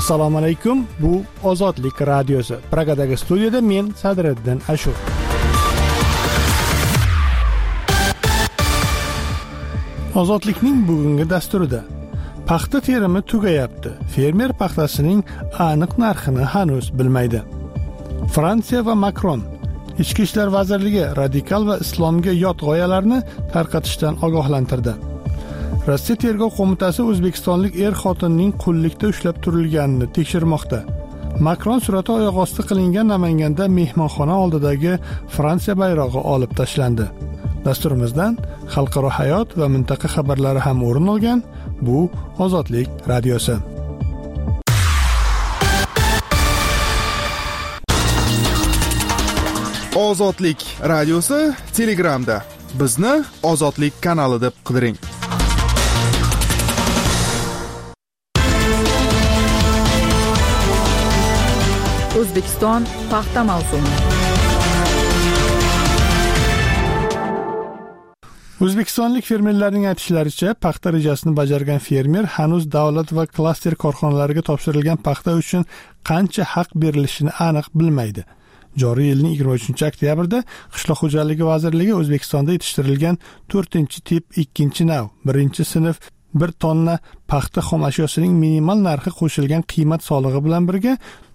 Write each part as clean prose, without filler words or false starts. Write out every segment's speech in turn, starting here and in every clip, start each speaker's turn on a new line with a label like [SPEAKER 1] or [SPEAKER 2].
[SPEAKER 1] Assalomu alaykum. Bu Ozodlik radiosi. Pragadagi studiyada men Sadriddin Ashur. Ozodlikning bugungi dasturida paxta terimi tugayapti. Fermer paxtasining aniq narxini hanuz bilmaydi. Fransiya va Makron Ichki ishlar vazirligi radikal va islomga yot g'oyalarni tarqatishdan ogohlantirdi. Rossiya tergov qo'mitasi o'zbekistonlik xotinning qullikda ushlab turilganini tekshirmoqda. Makron surati oyoq osti qilingan Namanganda mehmonxona oldidagi Fransiya bayrog'i olib tashlandi. Dasturimizdan xalqaro hayot va mintaqa xabarlari ham o'rin olgan. Bu Ozodlik radiosi.
[SPEAKER 2] Ozodlik radiosi Telegramda. Bizni Ozodlik kanali deb qidiring.
[SPEAKER 3] O'zbekiston paxta mavsumi.
[SPEAKER 1] O'zbekistonlik fermerlarning aytishlaricha, paxta rejasini bajargan fermer hanuz davlat va klaster korxonalariga topshirilgan paxta uchun qancha haq berilishini aniq bilmaydi. Joriy yilning 23-oktyabrda Qishloq xo'jaligi vazirligi O'zbekistonda yetishtirilgan 4-tip 2-nav 1-sinf 1 tonna paxta xom ashyosining minimal narxi qo'shilgan qiymat solig'i bilan birga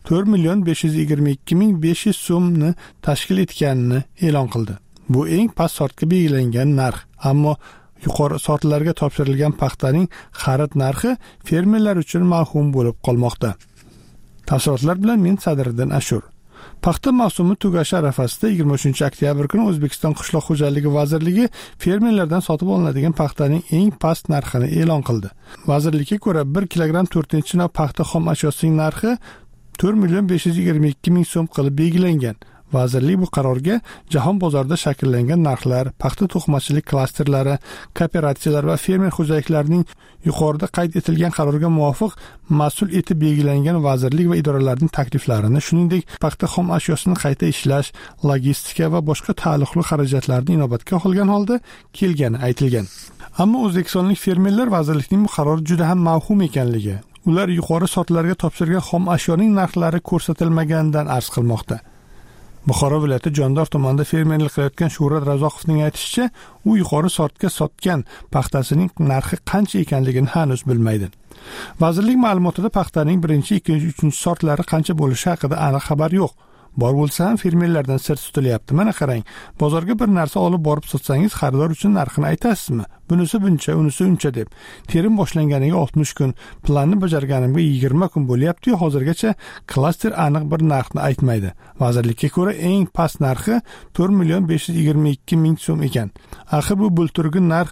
[SPEAKER 1] 4,522,500 so'mni tashkil etganini e'lon qildi. Bu eng past sortga belgilangan narx, ammo yuqori sortlarga topshirilgan paxtaning xarid narxi fermerlar uchun mavhum bo'lib qolmoqda. Tafsilotlar bilan men Sadriddin Ashur. Paxta mavsumi tugashi arafasida 23-oktyabr kuni O'zbekiston Qishloq xo'jaligi vazirligi fermerlardan sotib olinadigan paxtaning eng past narxini e'lon qildi. Vazirlikka ko'ra 1 kilogramm 4-nav paxta xom ashyosining narxi 4,522,000 so'm qilib belgilangan. Vazirlik bu qarorga jahon bozorida shakllangan narxlar, paxta to'qimachilik klasterlari, kooperatsiyalar va fermer xo'jaliklarining yuqorida qayd etilgan qarorga muvofiq mas'ul etib belgilangan vazirlik va idoralarning takliflarini, shuningdek, paxta xom ashyosini qayta ishlash, logistika va boshqa taalluqli xarajatlarni inobatga olgan holda kelgani aytilgan. Ammo o'zbekistonlik fermerlar vazirlikning bu qarori juda ham mavhum ekanligi, ular yuqori sortlarga topshirgan xom ashyoning narxlari ko'rsatilmaganidan arz qilmoqda. Buxoro viloyati Jondor tumanida fermerlik qilayotgan Shuhrat Razoqovning aytishicha, u yuqori sortga sotgan paxtasining narxi qancha ekanligini hanuz bilmaydi. Vazirlik ma'lumotida paxtaning 1, 2, 3 sortlari qancha bo'lishi haqida aniq xabar yo'q. Bor bo'lsa ham fermerlardan sir tutilyapti. Mana qarang, bozorga bir narsa olib borib sotsangiz, xaridor uchun narxini aytasizmi? Bunisi buncha, unisi uncha deb. Terim boshlanganiga 60 kun, planni bajarganimga 20 kun bo'lyapti-yu, hozirgacha klaster aniq bir narxni aytmaydi. Vazirlikka ko'ra eng past narxi 4,522,000 so'm ekan. Axir bu bulturgi narx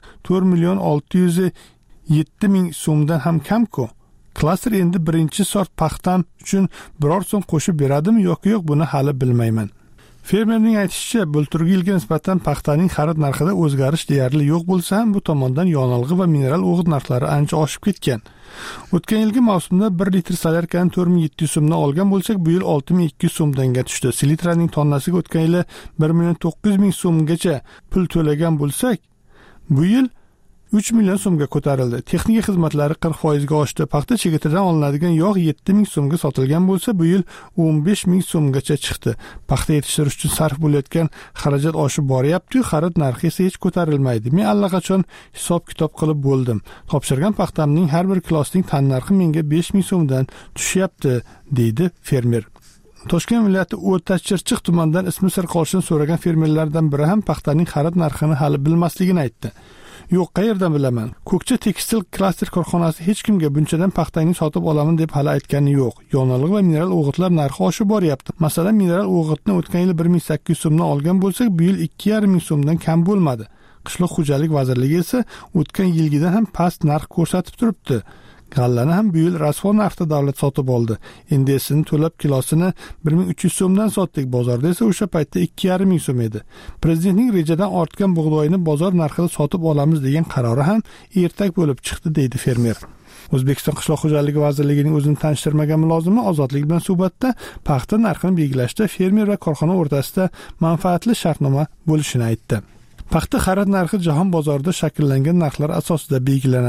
[SPEAKER 1] 4,607,000 so'mdan ham kam-ku. Klaster endi 1-sort paxtam uchun biror so'm qo'shib beradimi yoki yo'q, buni hali bilmayman. Fermerning aytishicha, bulturgi yilga nisbatan paxtaning xarid narxida o'zgarish deyarli yo'q bo'lsa ham, bu tomondan yonilg'i va mineral o'g'it narxlari ancha oshib ketgan. O'tgan yilgi mavsumda 1 litr solyarkani 4,700 so'mdan olgan bo'lsak, bu yil 6,200 so'mdanga tushdi. Silitraning tonnasiga o'tgan yili 1,900,000 so'mgacha pul to'lagan bo'lsak, bu yil 3 million so'mga ko'tarildi. Texnika xizmatlari 40% ga oshdi. Paxta chigitidan olinadigan yog' 7,000 so'mga sotilgan bo'lsa, bu yil 15,000 so'mgacha chiqdi. Paxta yetishtirish uchun sarf bo'layotgan xarajat oshib boryapti-yu, xarid narxi esa hech ko'tarilmaydi. Men allaqachon hisob-kitob qilib bo'ldim. Topshirgan paxtamning har bir kilosining tan narxi menga 5,000 so'mdan tushyapti, deydi fermer. Toshkent viloyati O'tachirchiq tumanidan ismi sir qolishini so'ragan fermerlardan biri ham paxtaning xarid narxini hali bilmasligini aytdi. Yo'q, qayerdan bilaman? Ko'kcha tekstil klaster korxonasi hech kimga bunchadan paxtangni sotib olaman deb hali aytgani yo'q. Yonilg'i va mineral o'g'itlar narxi oshib boryapti. Masalan, mineral o'g'itni o'tgan yil 1,800 so'mdan olgan bo'lsak, bu yil 2,5 so'mdan kam bo'lmadi. Qishloq xo'jaligi vazirligi esa o'tgan yilgidan ham past narx ko'rsatib turibdi. G'allani ham bu yil rasvo narxda davlat sotib oldi. Endi esini to'lab kilosini 1,300 so'mdan sotdik. Bozorda esa o'sha paytda 2,5 so'm edi. Prezidentning rejadan ortgan bug'doyni bozor narxida sotib olamiz degan qarori ham ertak bo'lib chiqdi, deydi fermer. O'zbekiston Qishloq xo'jaligi vazirligining o'zini tanishtirmagan mulozimi Ozodlik bilan suhbatda paxta narxini belgilashda fermer va korxona o'rtasida manfaatli shartnoma bo'lishini aytdi. Paxta xarid narxi jahon bozorida shakllangan narxlar asosida belgilanadi.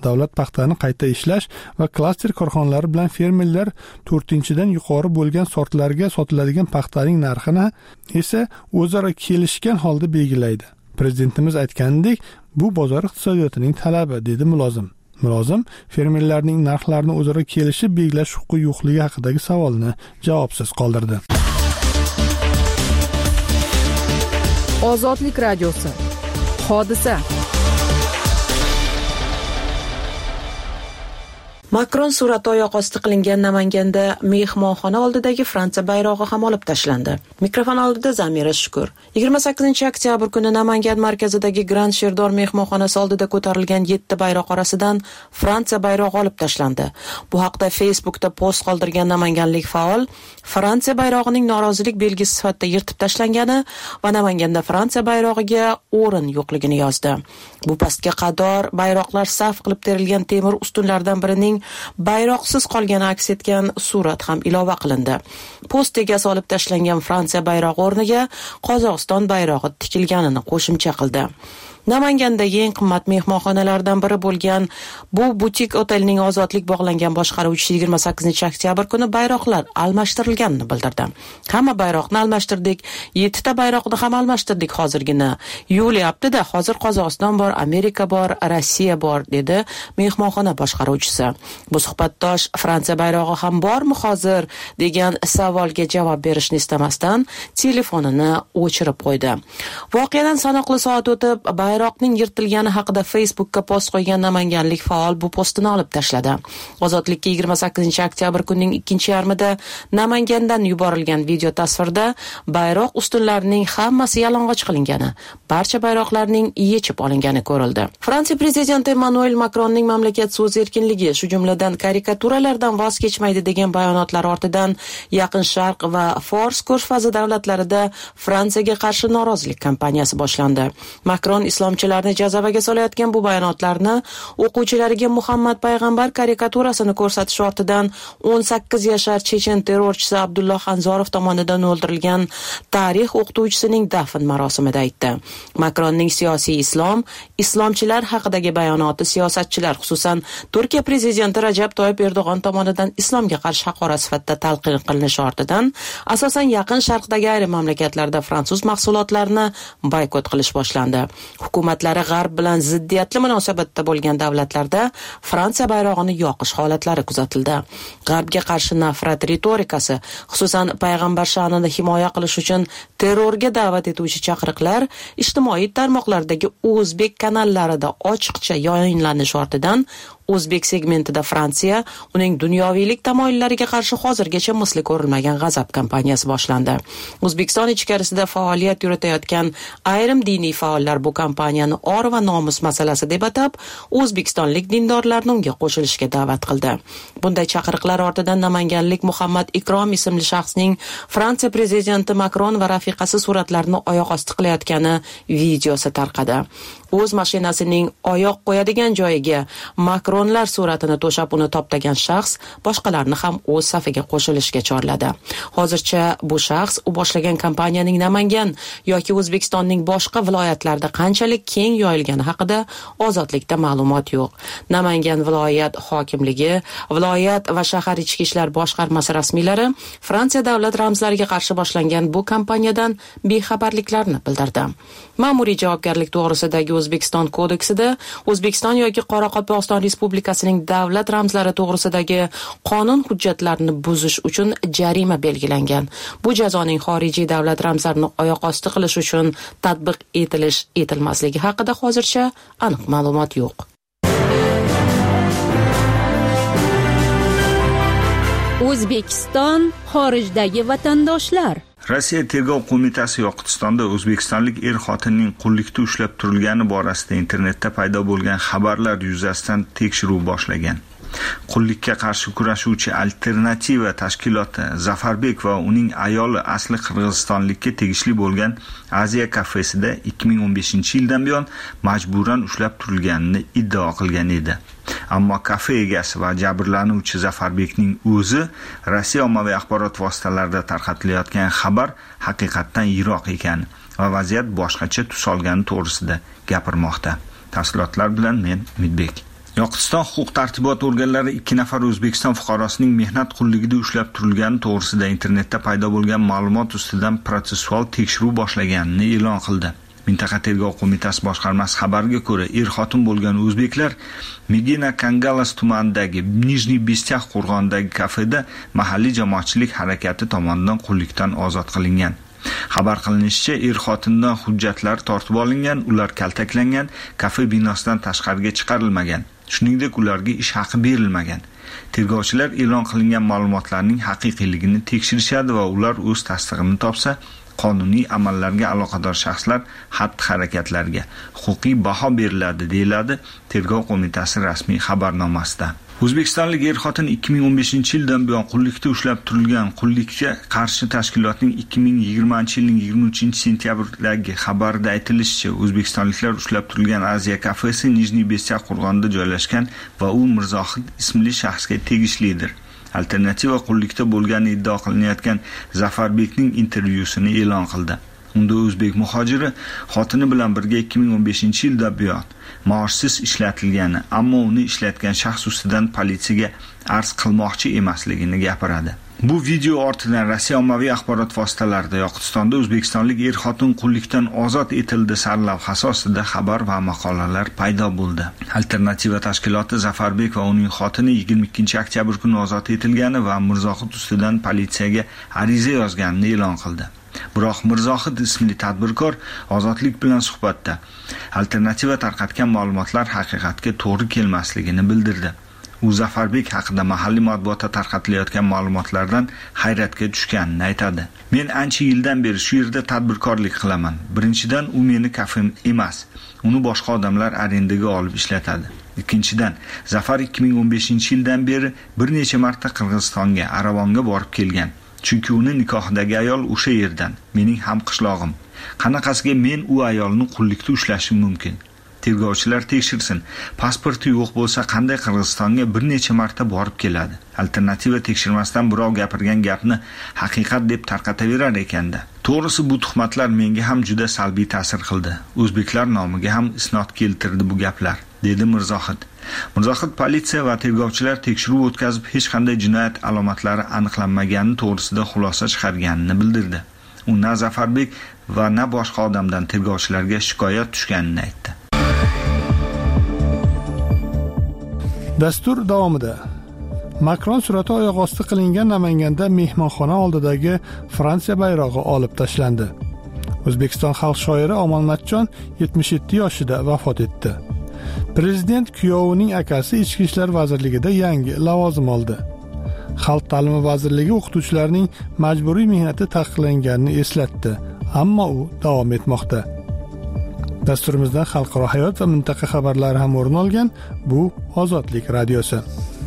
[SPEAKER 1] Davlat paxtani qayta ishlash va klaster korxonalari bilan fermerlar 4-dan yuqori bo'lgan sortlarga sotiladigan paxtaning narxini esa o'zaro kelishgan holda belgilaydi. Prezidentimiz aytganidek, bu bozor iqtisodiyotining talabi, dedi mulozim. Mulozim fermerlarning narxlarini o'zaro kelishib belgilash huquqi yo'qligi haqidagi savolni javobsiz qoldirdi.
[SPEAKER 3] Ozodlik radiosi. Hodisa.
[SPEAKER 4] Makron surati oyoq osti qilingan Namanganda mehmonxona oldidagi Fransiya bayrog'i ham olib tashlandi. Mikrofon oldida Zamira Shukur. 28-oktyabr kuni Namangan markazidagi Grand Sherdor mehmonxonasi oldida ko'tarilgan 7 bayroq orasidan Fransiya bayrog'i olib tashlandi. Bu haqda Facebookda post qoldirgan namanganlik faol Fransiya bayrog'ining norozilik belgisi sifatida yirtib tashlangani va Namanganda Fransiya bayrog'iga o'rin yo'qligini yozdi. Bu pastga qadar bayroqlar saf qilib terilgan temir ustunlardan birining bayroqsiz qolgani aks etgan surat ham ilova qilindi. Post egasi olib tashlangan Fransiya bayrog'i o'rniga Qozog'iston bayrog'i tikilganini qo'shimcha qildi. Namangandagi eng qimmat mehmonxonalardan biri bo'lgan bu butik otelning ozodlik bog'langan boshqaruvchisi 28-oktyabr kuni bayroqlar almashtirilganini bildirdi. Hamma bayroqni almashtirdik, 7 ta bayroqni ham almashtirdik hozirgina. Yulyapti-da, hozir Qozog'iston bor, Amerika bor, Rossiya bor, dedi mehmonxona boshqaruvchisi. Bu suhbatdosh Fransiya bayrog'i ham bormi hozir degan savolga javob berishni istamasdan telefonini o'chirib qo'ydi. Voqeadan sanoqli soat o'tib bayroqning yirtilgani haqida Facebookka post qo'ygan namanganlik faol bu postini olib tashladi. Ozodlikka 28-oktyabr kunining 2-yarmida Namangandan yuborilgan video tasvirda bayroq ustunlarining hammasi yalang'och qilingani, barcha bayroqlarning yechib olingani ko'rildi. Fransiya prezidenti Emmanuel Macronning mamlakat so'z erkinligi, shu jumladan karikaturalardan voz kechmaydi degan bayonotlari ortidan Yaqin Sharq va Fors ko'rfazi davlatlarida Fransiyaga qarshi norozilik kampaniyasi boshlandi. Macron islomchilarni jazavaga solayotgan bu bayonotlarni o'quvchilariga Muhammad payg'ambar karikaturasini ko'rsatish ortidan 18 yashar chechen terrorchisi Abdulloh Xanzorov tomonidan o'ldirilgan tarix o'qituvchisining dafn marosimida aytdi. Macronning siyosiy islom, islomchilar haqidagi bayonoti siyosatchilar, xususan Turkiya prezidenti Rajab Toyyib Erdo'g'on tomonidan islomga qarshi haqorat sifatida talqin qilinishi ortidan asosan Yaqin Sharqdagi ayrim mamlakatlarda fransuz mahsulotlarini boykot qilish boshlandi. Hukumatlari g'arb bilan ziddiyatli munosabatda bo'lgan davlatlarda Fransiya bayrog'ini yoqish holatlari kuzatildi. G'arbga qarshi nafrat ritorikasi, xususan payg'ambar sha'nini himoya qilish uchun terrorga da'vat etuvchi chaqiriqlar ijtimoiy tarmoqlardagi o'zbek kanallarida ochiqcha yayinlanish ortidan O'zbek segmentida Fransiya uning dunyoviylik tamoyillariga qarshi hozirgacha misli ko'rilmagan g'azab kampaniyasi boshlandi. O'zbekiston ichkarisida faoliyat yuritayotgan ayrim diniy faollar bu kampaniyani or va nomus masalasi deb atab, o'zbekistonlik dindorlarni unga qo'shilishga da'vat qildi. Bunday chaqiriqlar ortidan namanganlik Muhammad Ikrom ismli shaxsning Fransiya prezidenti Macron va rafiqasi suratlarini oyoq osti qilayotgani videosi tarqadi. O'z mashinasining oyoq qo'yadigan joyiga Macronlar suratini to'shab uni toptagan shaxs boshqalarni ham o'z safiga qo'shilishga chorladi. Hozircha bu shaxs u boshlagan kampaniyaning Namangan yoki O'zbekistonning boshqa viloyatlarida qanchalik keng yoyilgani haqida ozodlikda ma'lumot yo'q. Namangan viloyat hokimligi, viloyat va shahar ichki ishlar boshqarmasi rasmiylari Fransiya davlat ramzlariga qarshi boshlangan bu kampaniyadan bexabarliklarini bildirdi. Ma'muriy javobgarlik to'g'risidagi O'zbekiston kodeksida O'zbekiston yoki Qoraqalpog'iston Respublikasining davlat ramzlari to'g'risidagi qonun hujjatlarini buzish uchun jarima belgilangan. Bu jazoning xorijiy davlat ramzlarini oyoq osti qilish uchun tatbiq etilmasligi haqida hozircha aniq ma'lumot yo'q.
[SPEAKER 5] O'zbekiston xorijdagi vatandoshlar.
[SPEAKER 6] Rossiya tergov qo'mitasi Yoqutistonda o'zbekistonlik er-xotinning qullikda ushlab turilgani borasida internetda paydo bo'lgan xabarlar yuzasidan tekshiruv boshlagan. Qullikka qarshi kurashuvchi alternativa tashkiloti Zafarbek va uning ayoli asli qirg'izistonlikka tegishli bo'lgan Aziya kafesida 2015-yildan buyon majburan ushlab turilganini iddao qilgan edi. Ammo kafe egasi va jabrlanuvchi Zafarbekning o'zi Rossiya ommaviy axborot vositalarida tarqatilayotgan xabar haqiqatdan yiroq ekan va vaziyat boshqacha tus olgani to'g'risida gapirmoqda. Tafsilotlar bilan men Umidbek. Yoqutiston huquq-tartibot organlari 2 nafar O'zbekiston fuqarosining mehnat qulligida ushlab turilgani to'g'risida internetda paydo bo'lgan ma'lumot ustidan protsessual tekshiruv boshlaganini e'lon qildi. Mintaqa tergov qo'mitasi boshqarmasi xabariga ko'ra, er-xotin bo'lgan o'zbeklar Migina Kangalas tumanidagi Nijniy Bestyax qo'rg'onidagi kafeda mahalliy jamoatchilik harakati tomonidan qullikdan ozod qilingan. Xabar qilinishicha, er-xotindan hujjatlar tortib olingan, ular kaltaklangan, kafe binosidan tashqariga chiqarilmagan. Shuningdek, ularga ish haqi berilmagan. Tergovchilar e'lon qilingan ma'lumotlarning haqiqiyligini tekshirishadi va ular o'z tasdig'ini topsa, qonuniy amallarga aloqador shaxslar xatti-harakatlariga huquqiy baho beriladi, deyiladi Tergov qo'mitasi rasmiy xabarnomasida. O'zbekistonlik er-xotin 2015-yildan buyon qullikda ushlab turilgan. Qullikka qarshi tashkilotning 2020-yilning 23-sentyabrdagi xabarida aytilishicha, o'zbekistonliklar ushlab turilgan Aziya kafesi Nijniy Bestyax qo'rg'onida joylashgan va u Mirzohid ismli shaxsga tegishlidir. Alternativa qullikda bo'lgani iddao qilinayotgan Zafarbekning intervyusini e'lon qildi. Unda o'zbek muhojiri xotini bilan birga 2015-yilda buyon maoshsiz ishlatilgani, ammo uni ishlatgan shaxs ustidan politsiyaga arz qilmoqchi emasligini gapiradi. Bu video ortidan Rossiya ommaviy axborot vositalarida Yoqutistonda o'zbekistonlik er-xotin qullikdan ozod etildi sarlavhasi ostida xabar va maqolalar paydo bo'ldi. Alternativa tashkiloti Zafarbek va uning xotini 22-oktyabr kuni ozod etilgani va Mirzohid ustidan politsiyaga ariza yozganini e'lon qildi. Biroq Mirzohid ismli tadbirkor ozodlik bilan suhbatda alternativa tarqatgan ma'lumotlar haqiqatga to'g'ri kelmasligini bildirdi. U Zafarbek haqida mahalliy matbuotda tarqatilayotgan ma'lumotlardan hayratga tushganini aytadi. Men ancha yildan beri shu yerda tadbirkorlik qilaman. Birinchidan, u meni kafem emas. Uni boshqa odamlar arendaga olib ishlatadi. Ikkinchidan, Zafar 2015-yildan beri bir necha marta Qirg'izistonga, Arabonga borib kelgan. Chunki uni nikohdagi ayol o'sha yerdan, mening ham qishlog'im. Qanaqasiga men u ayolni qullikda ushlashim mumkin? Tergovchilar tekshirsin. Pasporti yo'q bo'lsa qanday Qirg'izistonga bir necha marta borib keladi? Alternativa tekshirmasdan birov gapirgan gapni haqiqat deb tarqataverar ekanda. To'g'risi bu tuhmatlar menga ham juda salbiy ta'sir qildi. O'zbeklar nomiga ham isnod keltirdi bu gaplar, dedi Mirzohid. Mirzohid politsiya va tergovchilar tekshiruv o'tkazib hech qanday jinoyat alomatlari aniqlanmagani to'g'risida xulosa chiqarganini bildirdi. U na Zafarbek va na boshqa odamdan tergovchilarga shikoyat tushganini aytdi.
[SPEAKER 1] Dastur davomida Makron surati oyoq osti qilingan Namanganda mehmonxona oldidagi Fransiya bayrog'i olib tashlandi. O'zbekiston xalq shoiri Omonmatjon 77 yoshida vafot etdi. Prezident kuyovining akasi Ichki ishlar vazirligida yangi lavozim oldi. Xalq ta'limi vazirligi o'qituvchilarning majburiy mehnati taqiqlanganini eslatdi, ammo u davom etmoqda. Dasturimizdan xalqaro hayot va mintaqa xabarlari ham o'rin olgan. Bu Ozodlik radiosi.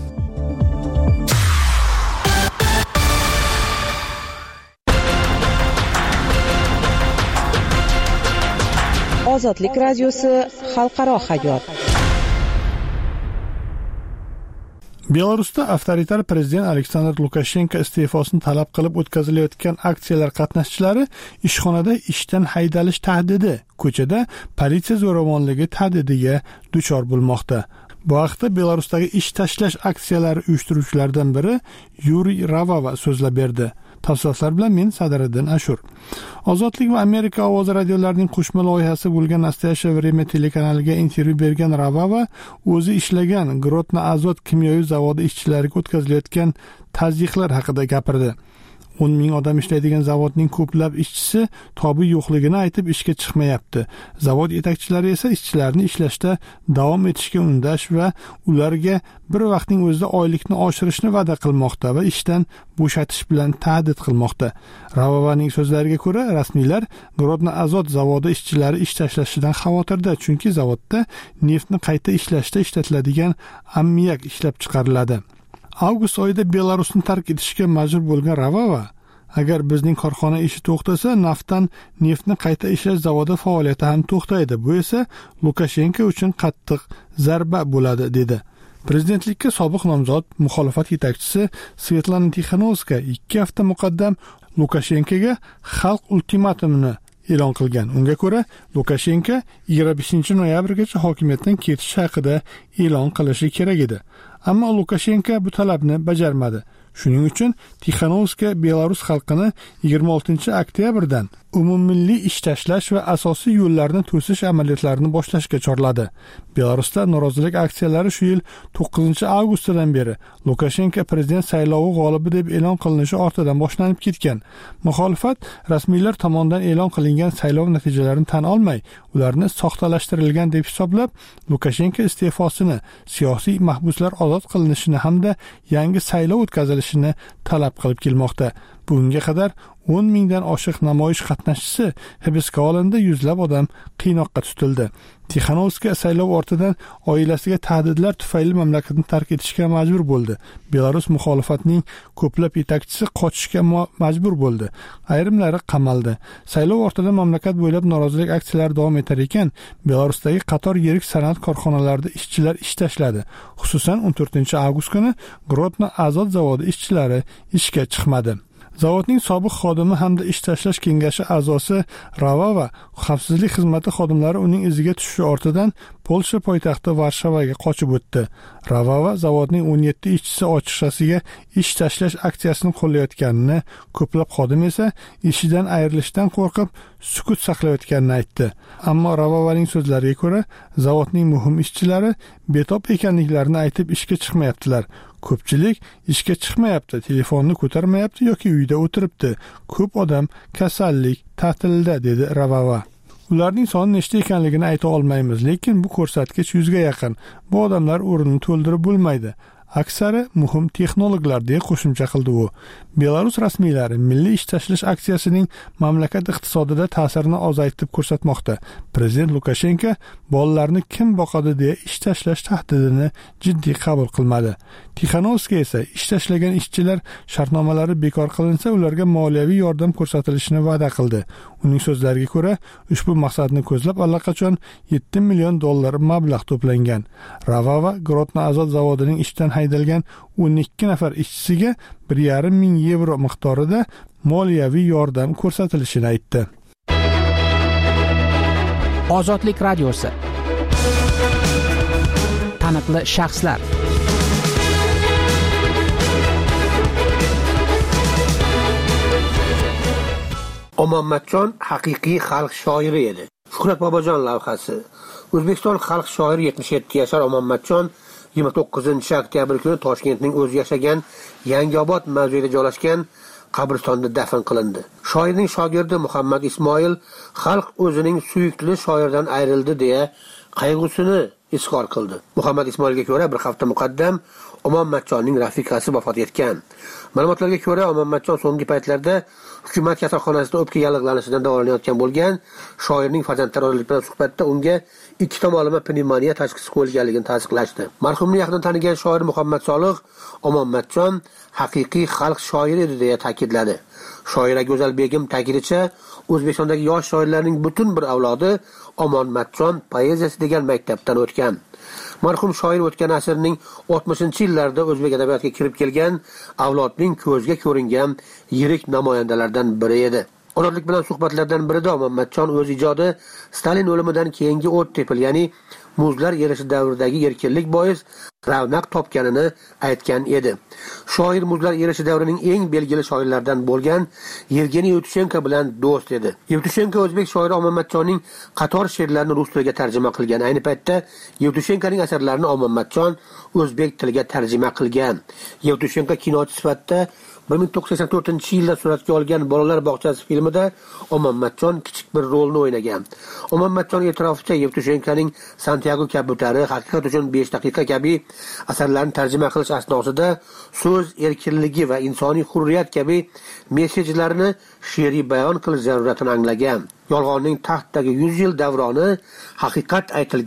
[SPEAKER 3] Ozodlik radiosi xalqaro hayot.
[SPEAKER 1] Belarusda avtoritar prezident Aleksandr Lukashenko iste'fosini talab qilib o'tkazilayotgan aksiyalar qatnashchilari ishxonada ishdan haydalish tahdidi, ko'chada politsiya zo'ravonligi tahdidiga duchor bo'lmoqda. Bu haqda Belarusdagi ish tashlash aksiyalari uyushtiruvchilaridan biri Yuriy Ravava so'zlab berdi. Tafsilotlar bilan men Sadiriddin Ashur. Ozodlik va Amerika ovozi radiolarining qo'shma loyihasi bo'lgan Nastoyashye Vremya telekanaliga intervyu bergan Ravava o'zi ishlagan Grodno azot kimyoviy zavodi ishchilariga o'tkazilayotgan tazyiqlar haqida gapirdi. 10 ming odam ishlaydigan zavodning ko'plab ishchisi tobi yo'qligini aytib ishga chiqmayapti. Zavod yetakchilari esa ishchilarni ishlashda davom etishga undash va ularga bir vaqtning o'zida oylikni oshirishni va'da qilmoqda va ishdan bo'shatish bilan tahdid qilmoqda. Ravavaning so'zlariga ko'ra, rasmiylar Grodno azot zavodi ishchilari ish tashlashidan xavotirda, chunki zavodda neftni qayta ishlashda ishlatiladigan ammiak ishlab chiqariladi. Avgust oyida Belarusni tark etishga majbur bo'lgan Ravava, agar bizning korxona ishi to'xtasa, neftni qayta ishlash zavodi faoliyati ham to'xtaydi. Bu esa Lukashenko uchun qattiq zarba bo'ladi, dedi. Prezidentlikka sobiq nomzod muxolifat yetakchisi Svetlana Tixanovskaya 2 hafta muqaddam Lukashenkoga xalq ultimatumini e'lon qilgan. Unga ko'ra, Lukashenko 25-noyabrgacha hokimiyatdan ketish haqida e'lon qilishi kerak edi. Ammo Lukashenko bu talabni bajarmadi. Shuning uchun Tixanovska Belarus xalqini 26-oktyabrdan umummilliy ish tashlash va asosiy yo'llarni to'sish amaliyotlarini boshlashga chorladi. Belarusda norozilik aksiyalari shu yil 9-avgustdan beri Lukashenko prezident saylovi g'olibi deb e'lon qilinishi ortidan boshlanib ketgan. Muxolifat rasmiylar tomonidan e'lon qilingan saylov natijalarini tan olmay, ularni soxtalashtirilgan deb hisoblab, Lukashenko iste'fosini, siyosiy mahbuslar ozod qilinishini hamda yangi saylov o'tkazilishini talab qilib kelmoqda. Bunga qadar 10 mingdan oshiq namoyish qatnashchisi hibsga olindi, yuzlab odam qiynoqqa tutildi. Tixanovska saylov ortidan oilasiga tahdidlar tufayli mamlakatni tark etishga majbur bo'ldi. Belarus muxolifatining ko'plab yetakchisi qochishga majbur bo'ldi. Ayrimlari qamaldi. Saylov ortidan mamlakat bo'ylab norozilik aksiyalari davom etar ekan, Belarusdagi qator yirik sanoat korxonalarida ishchilar ish tashladi. Xususan 14-avgust kuni Grodno azot zavodi ishchilari ishga chiqmadi. Zavodning sobiq xodimi hamda ish tashlash kengashi a'zosi Ravava xavfsizlik xizmati xodimlari uning iziga tushishi ortidan Polsha poytaxti Varshavaga qochib o'tdi. Ravava zavodning 17 ishchisi ochiqchasiga ish tashlash aksiyasini qo'llayotganini, ko'plab xodim esa ishidan ayrilishdan qo'rqib sukut saqlayotganini aytdi. Ammo Ravavaning so'zlariga ko'ra, zavodning muhim ishchilari betob ekanliklarini aytib ishga chiqmayaptilar. Ko'pchilik ishga chiqmayapti, telefonni ko'tarmayapti yoki uyda o'tiribdi. Ko'p odam kasallik ta'tilda, dedi Ravava. Ularning soni nechta ekanligini ayta olmaymiz, lekin bu ko'rsatkich 100 ga yaqin. Bu odamlar o'rnini to'ldirib bo'lmaydi. Aksari muhim texnologlar, deya qo'shimcha qildi u. Belarus rasmiylari milliy ish tashlash aksiyasining mamlakat iqtisodida ta'sirini ozaytib ko'rsatmoqda. Prezident Lukashenko bolalarni kim boqadi deya ish tashlash tahdidini jiddiy qabul qilmadi. Tixanovska esa ish tashlagan ishchilar shartnomalari bekor qilinsa, ularga moliyaviy yordam ko'rsatilishini va'da qildi. Uning so'zlariga ko'ra, ushbu maqsadni ko'zlab allaqachon $7 million mablag' to'plangan. Ravava Grodno azot zavodining ishdan haydalgan 12 nafar ishchisiga 1,5 ming yevro miqdorida moliyaviy yordam ko'rsatilishini aytdi.
[SPEAKER 7] Ozodlik radiosi. Taniqli shaxslar.
[SPEAKER 8] Omonmatjon haqiqiy xalq shoiri edi. Shuhrat Bobojon lavhasi. O'zbekiston xalq shoiri 77 yashar Omonmatjon 29-oktyabr kuni Toshkentning o'zi yashagan Yangiobod mavzeida joylashgan qabristonda dafn qilindi. Shoirning shogirdi Muhammad Ismoil xalq o'zining suyukli shoirdan ayrildi deya qayg'usini izhor qildi. Muhammad Ismoilga ko'ra bir hafta muqaddam Omonmatjonning rafiqasi vafot etgan. Ma'lumotlarga ko'ra Omonmatjon so'nggi paytlarda hukumat kasalxonasida o'pka yallig'lanishidan davolanayotgan bo'lgan. Shoirning farzandlari orasida bilan suhbatda unga 2 tomonlama pnevmoniya tashxisi qo'yilganligini tasdiqlashdi. Marhumni yaqindan tanigan shoir Muhammad Solih Omonmatjon haqiqiy xalq shoiri edi deya ta'kidladi. Shoira Go'zal Begim ta'kidlashi, O'zbekistondagi yosh shoirlarning butun bir avlodi Omonmatjon poeziyasi degan maktabdan o'tgan. Marhum shoir o'tgan asrning 60-yillarida o'zbek adabiyotiga kirib kelgan avlodning ko'zga ko'ringan yirik namoyandalaridan biri edi. Ozodlik bilan suhbatlardan birida Omonmatjon o'z ijodi Stalin o'limidan keyingi ottepil, ya'ni muzlar erishi davridagi erkinlik bois ravnaq topganini aytgan edi. Shoir muzlar erishi davrining eng belgili shoirlaridan bo'lgan Yevgeniy Yevtushenko bilan do'st edi. Yevtushenko o'zbek shoiri Omonmatjonning qator she'rlarini rus tiliga tarjima qilgan. Ayni paytda Yevtushenkoning asarlarini Omonmatjon o'zbek tiliga tarjima qilgan. Yevtushenko kinochi sifatida 1984-yilda suratga olgan Bolalar bog'chasi filmida Omonmatjon kichik bir rolni o'ynagan. Omonmatjon e'tiroficha Yevtushenkoning Santiago kabutari, Haqiqat uchun 5 daqiqa kabi asarlarni tarjima qilish asnosida so'z erkinligi va insoniy hurriyat kabi mesajlarni she'riy bayon qilish zaruratini anglagan. Yolg'onning taxtdagi 100 yil davroni, haqiqat aytilgan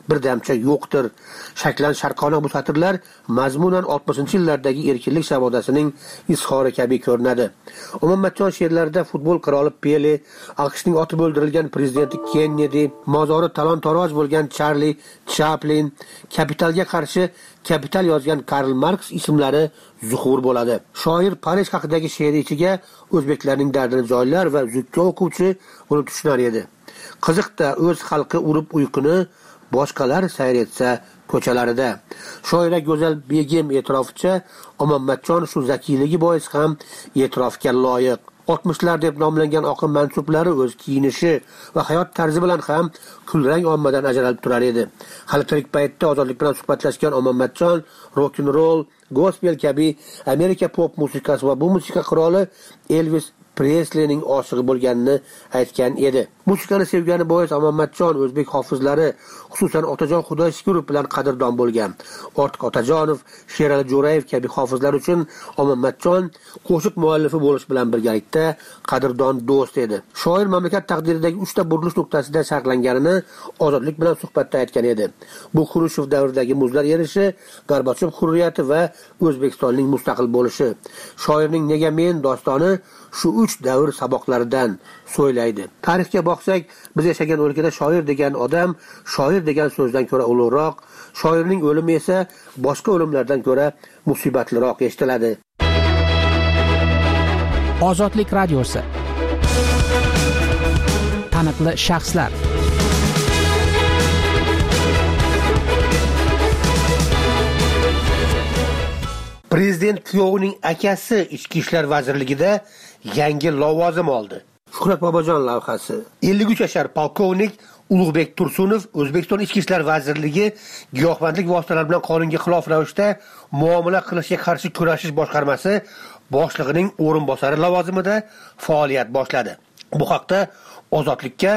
[SPEAKER 8] birdamcha yo'qdir. Shaklan sharqona bu satrlar mazmunan 60-yillardagi erkinlik savodasining izhori kabi ko'rinadi. Ommamatjon she'rlarida futbol qiroli Pele, AQShning otib o'ldirilgan prezidenti Kennedy, mozori talon-taroj bo'lgan Charlie Chaplin, kapitalga qarshi Kapital yozgan Karl Marx ismlari zuhur bo'ladi. Shoir Parij haqidagi she'ri ichiga o'zbeklarning dardini joylar va zukko o'quvchi uni tushunar edi. Qiziqda o'z xalqi urib uyquni, boshqalar sayr etsa ko'chalarida. Shoira Go'zal Begim e'tiroficha Ommamatjon shu zakiyligi bois ham e'tirofga loyiq. 60lar deb nomlangan oqim mansublari o'z kiyinishi va hayot tarzi bilan ham kulrang ommadan ajralib turar edi. Hali tirik paytda ozodlik bilan suhbatlashgan Ommamatjon rock and roll, gospel kabi Amerika pop musiqasi va bu musiqa qiroli Elvis Presleyning oshig'i bo'lganini aytgan edi. Musiqani sevgani bois Ommamatjon o'zbek hofizlari, xususan Otajon Xudoyshukurov bilan qadrdon bo'lgan. Ortiq Otajonov, Sherali Jo'rayev kabi hofizlar uchun Ommamatjon qo'shiq muallifi bo'lish bilan birgalikda qadrdon do'st edi. Shoir mamlakat taqdiridagi 3 ta burilish nuqtasida sharhlanganini ozodlik bilan suhbatda aytgan edi. Bu Xrushchev davridagi muzlar erishi, Gorbachev hurriyati va O'zbekistonning mustaqil bo'lishi. Shoirning Nega men dostoni shu 3 davr saboqlaridan so'ylaydi. Tarixga boqsak, biz yashagan o'lkada shoir degan odam shoir degan so'zdan ko'ra ulug'roq, shoirning o'limi esa boshqa o'limlardan ko'ra musibatliroq eshitiladi.
[SPEAKER 7] Ozodlik radiosi. Taniqli shaxslar.
[SPEAKER 8] Prezident kuyovining akasi Ichki ishlar vazirligida yangi lavozim oldi. Shuhrat Bobojon lavhasi. 53 yashar polkovnik Ulug'bek Tursunov O'zbekiston Ichki ishlar vazirligi giyohvandlik vositalari bilan qonunga xilof ravishda muomala qilishga qarshi kurashish boshqarmasi boshlig'ining o'rinbosari lavozimida faoliyat boshladi. Bu haqda Ozodlikka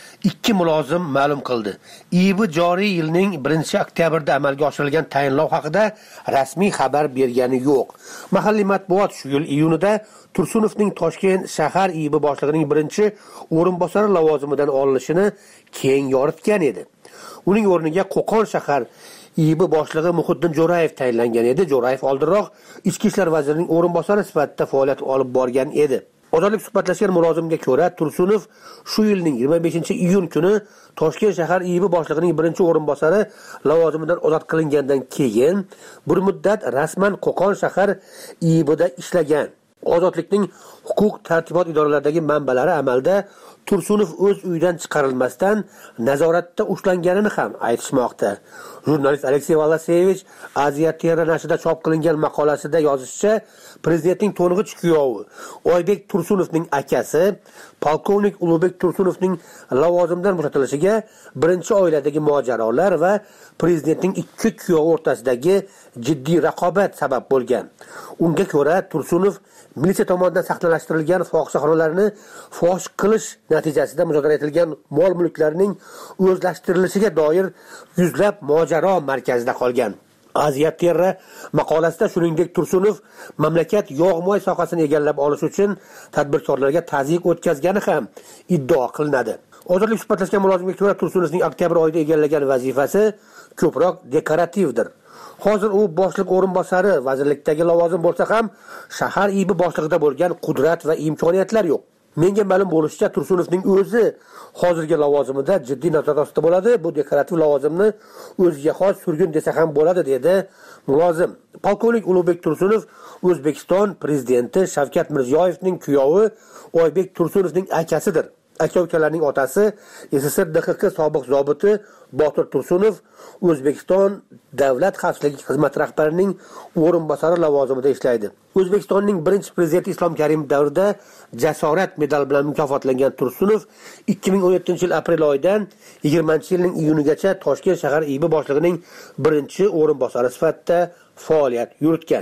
[SPEAKER 8] 2 mulozim ma'lum qildi. IIB joriy yilning 1-oktyabrda amalga oshirilgan tayinlov haqida rasmiy xabar bergani yo'q. Mahalliy matbuot shu yil iyunida Tursunovning Toshkent shahar IIB boshlig'ining 1-o'rinbosari lavozimidan olinishini keng yoritgan edi. Uning o'rniga Qo'qon shahar IIB boshlig'i Muhiddin Jo'rayev tayinlangan edi. Jo'rayev oldinroq Ichki ishlar vazirining o'rinbosari sifatida faoliyat olib borgan edi. Ozodlik suhbatlashgan mulozimga ko'ra, Tursunov shu yilning 25-iyun kuni Toshkent shahar IIB boshlig'ining 1-o'rinbosari lavozimidan ozod qilingandan keyin bir muddat rasman Qo'qon shahar IIBda ishlagan. Ozodlikning huquq tartibot idoralaridagi manbalari amalda Tursunov o'z uyidan chiqarilmasdan nazoratda ushlanganini ham aytishmoqda. Jurnalist Aleksey Valasevich Aziya Terra nashrida chop qilingan maqolasida yozishicha, prezidentning to'ng'ich kuyovi Oybek Tursunovning akasi polkovnik Ulug'bek Tursunovning lavozimdan bo'shatilishiga birinchi oiladagi mojarolar va prezidentning 2 kuyovi o'rtasidagi jiddiy raqobat sabab bo'lgan. Unga ko'ra, Tursunov militsiya tomonidan saqlanashtirilgan fohishaxonalarni fosh qilish natijasida muzokara etilgan mol-mulklarning o'zlashtirilishiga doir yuzlab mojaro markazida qolgan. Aziya Terra maqolasida shuningdek Tursunov mamlakat yog'-moy sohasini egallab olish uchun tadbirkorlarga tazyiq o'tkazgani ham iddao qilinadi. Ozodlik suhbatlashgan mulozimga ko'ra, Tursunovning oktyabr oyida egallagan vazifasi ko'proq dekorativdir. Hozir u boshliq o'rinbosari vazirlikdagi lavozim bo'lsa ham, shahar IIB boshlig'ida bo'lgan qudrat va imkoniyatlar yo'q. Menga ma'lum bo'lishicha, Tursunovning o'zi hozirgi lavozimida jiddiy nazorat ostida bo'ladi. Bu dekorativ lavozimni o'ziga xos surgun desa ham bo'ladi, dedi mulozim. Polkovnik Ulug'bek Tursunov O'zbekiston prezidenti Shavkat Mirziyoyevning kuyovi Oybek Tursunovning akasidir. Aka-ukalarning otasi SSR DXK sobiq zobiti Botir Tursunov O'zbekiston Davlat xavfsizligi xizmati rahbarining o'rinbosari lavozimida ishlaydi. O'zbekistonning birinchi prezidenti Islom Karimov davrida jasorat medali bilan mukofotlangan Tursunov 2017-yil aprel oyidan 20-yilning iyunigacha Toshkent shahar IIB boshlig'ining 1-o'rinbosari sifatida faoliyat yuritgan.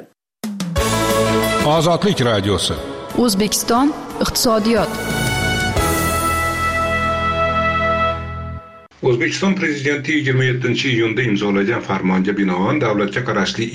[SPEAKER 9] Ozodlik radiosi. O'zbekiston iqtisodiyot. O'zbekiston Prezidenti 27-iyunda imzolagan farmonga binoan davlatga qarashli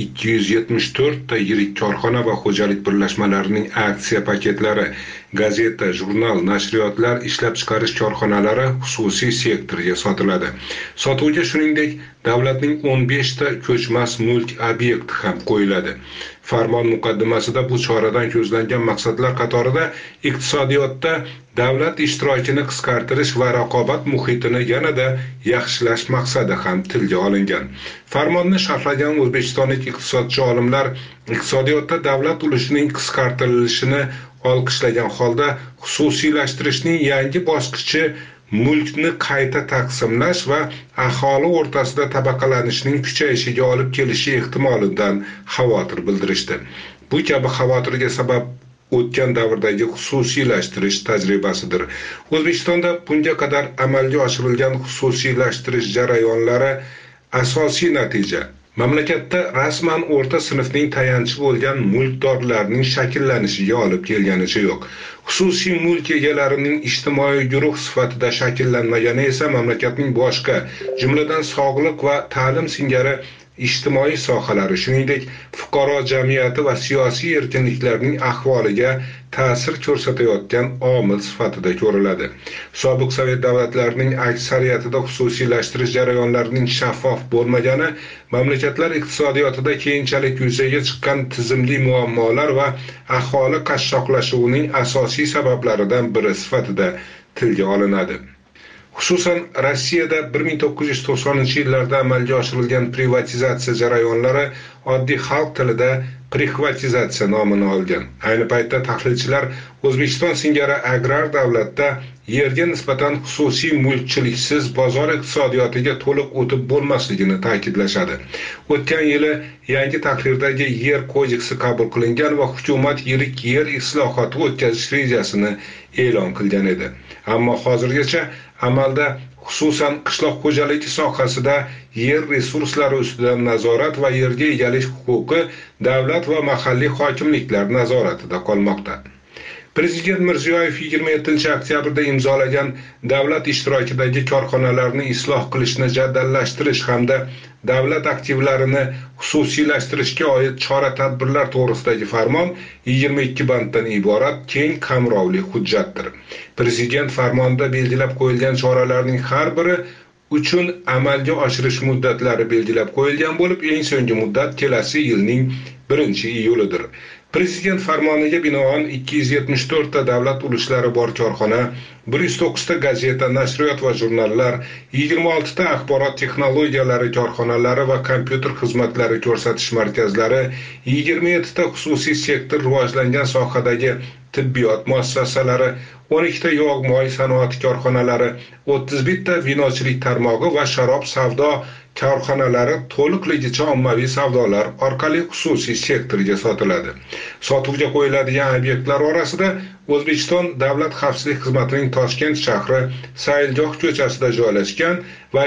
[SPEAKER 9] 274 ta yirik korxona va xo'jalik birlashmalarining aksiya paketlari, gazeta, jurnal, nashriyotlar, ishlab chiqarish korxonalari xususiy sektorga sotiladi. Sotuvga shuningdek davlatning 15 ta ko'chmas mulk obyekti ham qo'yiladi. Farmon muqaddimasida bu choradan ko'zlangan maqsadlar qatorida iqtisodiyotda davlat ishtirokini qisqartirish va raqobat muhitini yanada yaxshilash maqsadi ham tilga olingan. Farmonni sharhlagan o'zbekistonlik iqtisodchi olimlar iqtisodiyotda davlat ulushining qisqartirilishini olqishlagan holda xususiylashtirishning yangi bosqichi mulkni qayta taqsimlash va aholi o'rtasida tabaqalanishning kuchayishiga olib kelishi ehtimolidan xavotir bildirishdi. Bu kabi xavotirga sabab o'tgan davrdagi xususiylashtirish tajribasidir. O'zbekistonda bunga qadar amalga oshirilgan xususiylashtirish jarayonlari asosiy natija mamlakatda rasman o'rta sinfning tayanchi bo'lgan mulkdorlarning shakllanishiga olib kelganicha yo'q. Xususiy mulk egalarining ijtimoiy guruh sifatida shakllanmagani esa mamlakatning boshqa, jumladan sog'liq va ta'lim singari ijtimoiy sohalari, shuningdek fuqaro jamiyati va siyosiy erkinliklarning ahvoliga ta'sir ko'rsatayotgan omil sifatida ko'riladi. Sobiq Sovet davlatlarining aksariyatida xususiylashtirish jarayonlarining shaffof bo'lmagani mamlakatlar iqtisodiyotida keyinchalik yuzaga chiqqan tizimli muammolar va aholi qashshoqlashuvining asosiy sabablaridan biri sifatida tilga olinadi. Xususan Rossiyada 1990-yillarda amalga oshirilgan privatizatsiya jarayonlari oddiy xalq tilida prixvatizatsiya nomini olgan. Ayni paytda tahlilchilar O'zbekiston singari agrar davlatda yerga nisbatan xususiy mulkchiliksiz bozor iqtisodiyotiga to'liq o'tib bo'lmasligini ta'kidlashadi. O'tgan yili yangi tahrirdagi yer kodeksi qabul qilingan va hukumat yirik yer islohoti o'tkazish rejasini e'lon qilgan edi. Ammo hozirgacha amalda xususan qishloq xo'jaligi sohasida yer resurslari ustidan nazorat va yerga egalik huquqi davlat va mahalliy hokimliklar nazoratida qolmoqda. Prezident Mirziyoyev 27-oktyabrda imzolagan davlat ishtirokidagi korxonalarni isloh qilishni jadallashtirish hamda davlat aktivlarini xususiylashtirishga oid chora-tadbirlar to'g'risidagi farmon 22 banddan iborat keng qamrovli hujjatdir. Prezident farmonida belgilab qo'yilgan choralarning har biri uchun amalga oshirish muddatlari belgilab qo'yilgan bo'lib, eng so'nggi muddat kelasi yilning 1-iyulidir. Prezident farmoniga binoan 274 ta davlat ulushlari bor korxona, 109 ta gazeta, nashriyot va jurnallar, 26 ta axborot texnologiyalari korxonalari va kompyuter xizmatlari ko'rsatish markazlari, 27 ta xususiy sektor rivojlangan sohadagi tibbiyot muassasalari, 12 ta yog'-moy sanoati korxonalari, 31 ta vinochilik tarmog'i va sharob savdo korxonalari to'liqligicha ommaviy savdolar orqali xususiy sektorga sotiladi. Sotuvga qo'yiladigan obyektlar orasida O'zbekiston Davlat xavfsizlik xizmatining Toshkent shahri Sayilgoh ko'chasida joylashgan va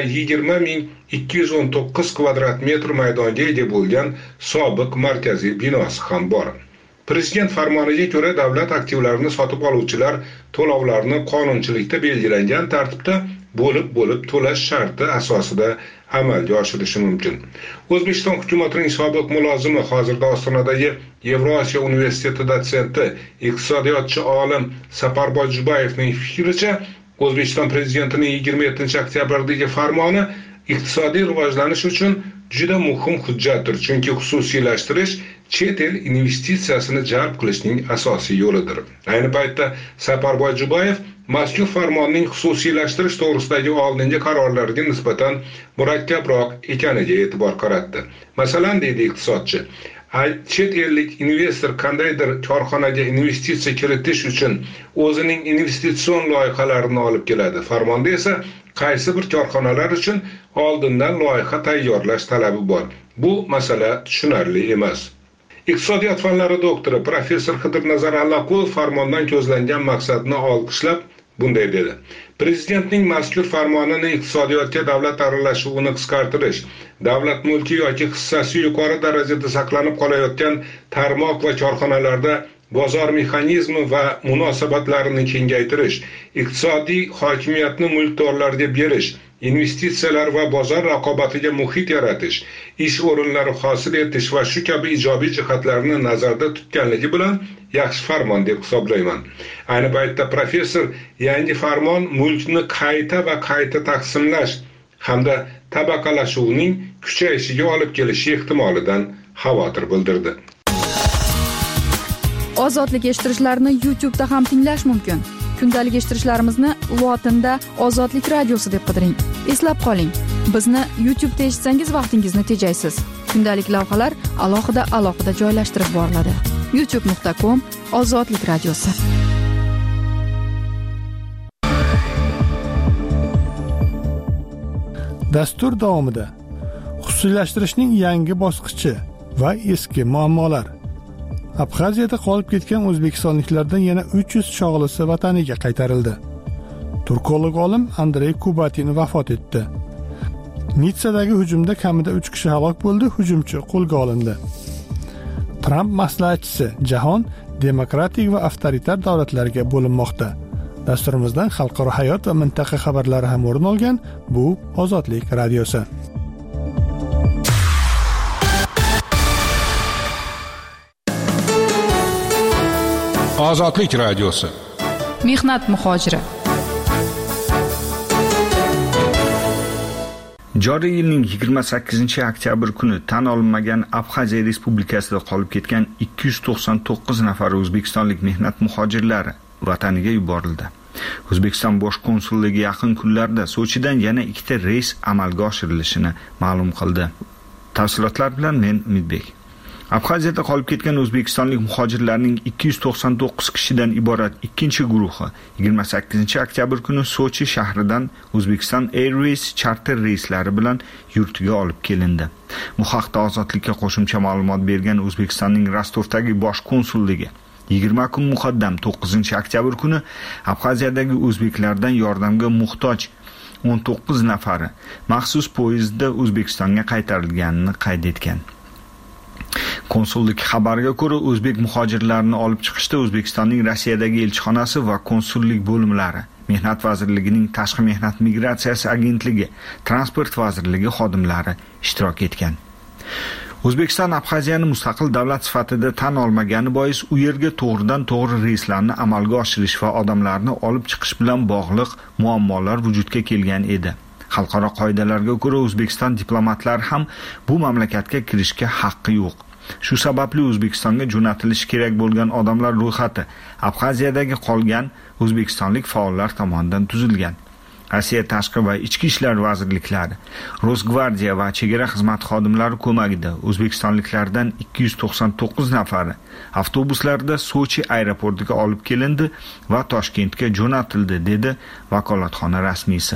[SPEAKER 9] 20.219 kvadrat metr maydonga ega bo'lgan sobiq markaziy binosi ham bor. Prezident farmoniga ko'ra davlat aktivlarini sotib oluvchilar to'lovlarni qonunchilikda belgilangan tartibda bo'lib to'lash sharti asosida amalga oshirishi mumkin. O'zbekiston hukumatining sobiq mulozimi, hozirda Ostonadagi Yevrosiyo universiteti dotsenti, iqtisodiyotchi olim Saparboy Jubayevning fikricha, O'zbekiston prezidentining 27-oktyabrdagi farmoni iqtisodiy rivojlanish uchun juda muhim hujjatdir, chunki xususiylashtirish chet el investitsiyasini jalb qilishning asosiy yo'lidir. Ayni paytda Saparboy Jubayev mazkur farmonning xususiylashtirish to'g'risidagi oldingi qarorlarga nisbatan murakkabroq ekaniga e'tibor qaratdi. Masalan, deydi iqtisodchi, chet ellik investor qandaydir korxonaga investitsiya kiritish uchun o'zining investitsion loyihalarini olib keladi. Farmonda esa qaysi bir korxonalar uchun oldindan loyiha tayyorlash talabi bor. Bu masala tushunarli emas. Iqtisodiyot fanlari doktori professor Xidirnazar Allaqulov farmondan ko'zlangan maqsadni olqishlab bunday dedi: Prezidentning mazkur farmonini iqtisodiyotga davlat aralashuvini qisqartirish, davlat mulki yoki hissasi yuqori darajada saqlanib qolayotgan tarmoq va korxonalarda bozor mexanizmi va munosabatlarini kengaytirish, iqtisodiy hokimiyatni mulkdorlarga berish, investitsiyalar va bozor raqobatiga muhit yaratish, ish o'rinlari hosil etish va shu kabi ijobiy jihatlarni nazarda tutganligi bilan yaxshi farmon deb hisoblayman. Ayni paytda professor yangi farmon mulkni qayta va qayta taqsimlash hamda tabaqalashuvning kuchayishiga olib kelishi ehtimolidan xavotir bildirdi.
[SPEAKER 10] Ozodlik eshittirishlarni YouTube'da ham tinglash mumkin. Kundalik eshittirishlarimizni lotinda Ozodlik radiosi deb qidiring. Eslab qoling, bizni YouTube'da eshitsangiz vaqtingizni tejaysiz. Kundalik lavhalar alohida joylashtirib boriladi. youtube.com/Ozodlik radiosi.
[SPEAKER 1] Dastur davomida xususiylashtirishning yangi bosqichi va eski muammolar. Abxaziyada qolib ketgan o'zbekistonliklardan yana 300 shog'lisi vataniga qaytarildi. Turkolog olim Andrey Kubatin vafot etdi. Nitsadagi hujumda kamida 3 kishi halok bo'ldi, hujumchi qo'lga olindi. Tramp maslahatchisi: jahon demokratik va avtoritar davlatlarga bo'linmoqda. Dasturimizdan xalqaro hayot va mintaqa xabarlari ham o'rin olgan. Bu Ozodlik radiosi.
[SPEAKER 11] Ozodlik radiosi.
[SPEAKER 10] Mehnat muhojiri.
[SPEAKER 6] Joriy yilning 28-oktyabr kuni tan olinmagan Abxaziya Respublikasida qolib ketgan 299 nafar o'zbekistonlik mehnat muhojirlari vataniga yuborildi. O'zbekiston bosh konsulligi yaqin kunlarda Sochidan yana 2ta reys amalga oshirilishini ma'lum qildi. Tafsilotlar bilan men Umidbek. Abxaziyada qolib ketgan o'zbekistonlik muhojirlarning 299 kishidan iborat ikkinchi guruhi 28-oktyabr kuni Sochi shahridan O'zbekiston Airways charter reyslari bilan yurtiga olib kelindi. Bu haqda Ozodlikka qo'shimcha ma'lumot bergan O'zbekistonning Rostovdagi bosh konsulligi 20 kun muqaddam 9-oktyabr kuni Abxaziyadagi o'zbeklardan yordamga muhtoj 19 nafari maxsus poyezdda O'zbekistonga qaytarilganini qayd etgan. Konsullik xabariga ko'ra, o'zbek muhojirlarini olib chiqishda O'zbekistonning Rossiyadagi elchixonasi va konsullik bo'limlari, Mehnat vazirligining Tashqi mehnat migratsiyasi agentligi, Transport vazirligi xodimlari ishtirok etgan. O'zbekiston Abxaziyani mustaqil davlat sifatida tan olmagani bois u yerga to'g'ridan-to'g'ri reyslarni amalga oshirish va odamlarni olib chiqish bilan bog'liq muammolar vujudga kelgan edi. Xalqaro qoidalarga ko'ra O'zbekiston diplomatlari ham bu mamlakatga kirishga haqqi yo'q. Shu sababli O'zbekistonga jo'natilishi kerak bo'lgan odamlar ro'yxati Abxaziyadagi qolgan o'zbekistonlik faollar tomonidan tuzilgan. Rossiya tashqi va ichki ishlar vazirliklari, Rosgvardiya va chegara xizmat xodimlari ko'magida o'zbekistonliklardan 299 nafari avtobuslarda Sochi aeroportiga olib kelindi va Toshkentga jo'natildi, dedi vakolatxona rasmiysi.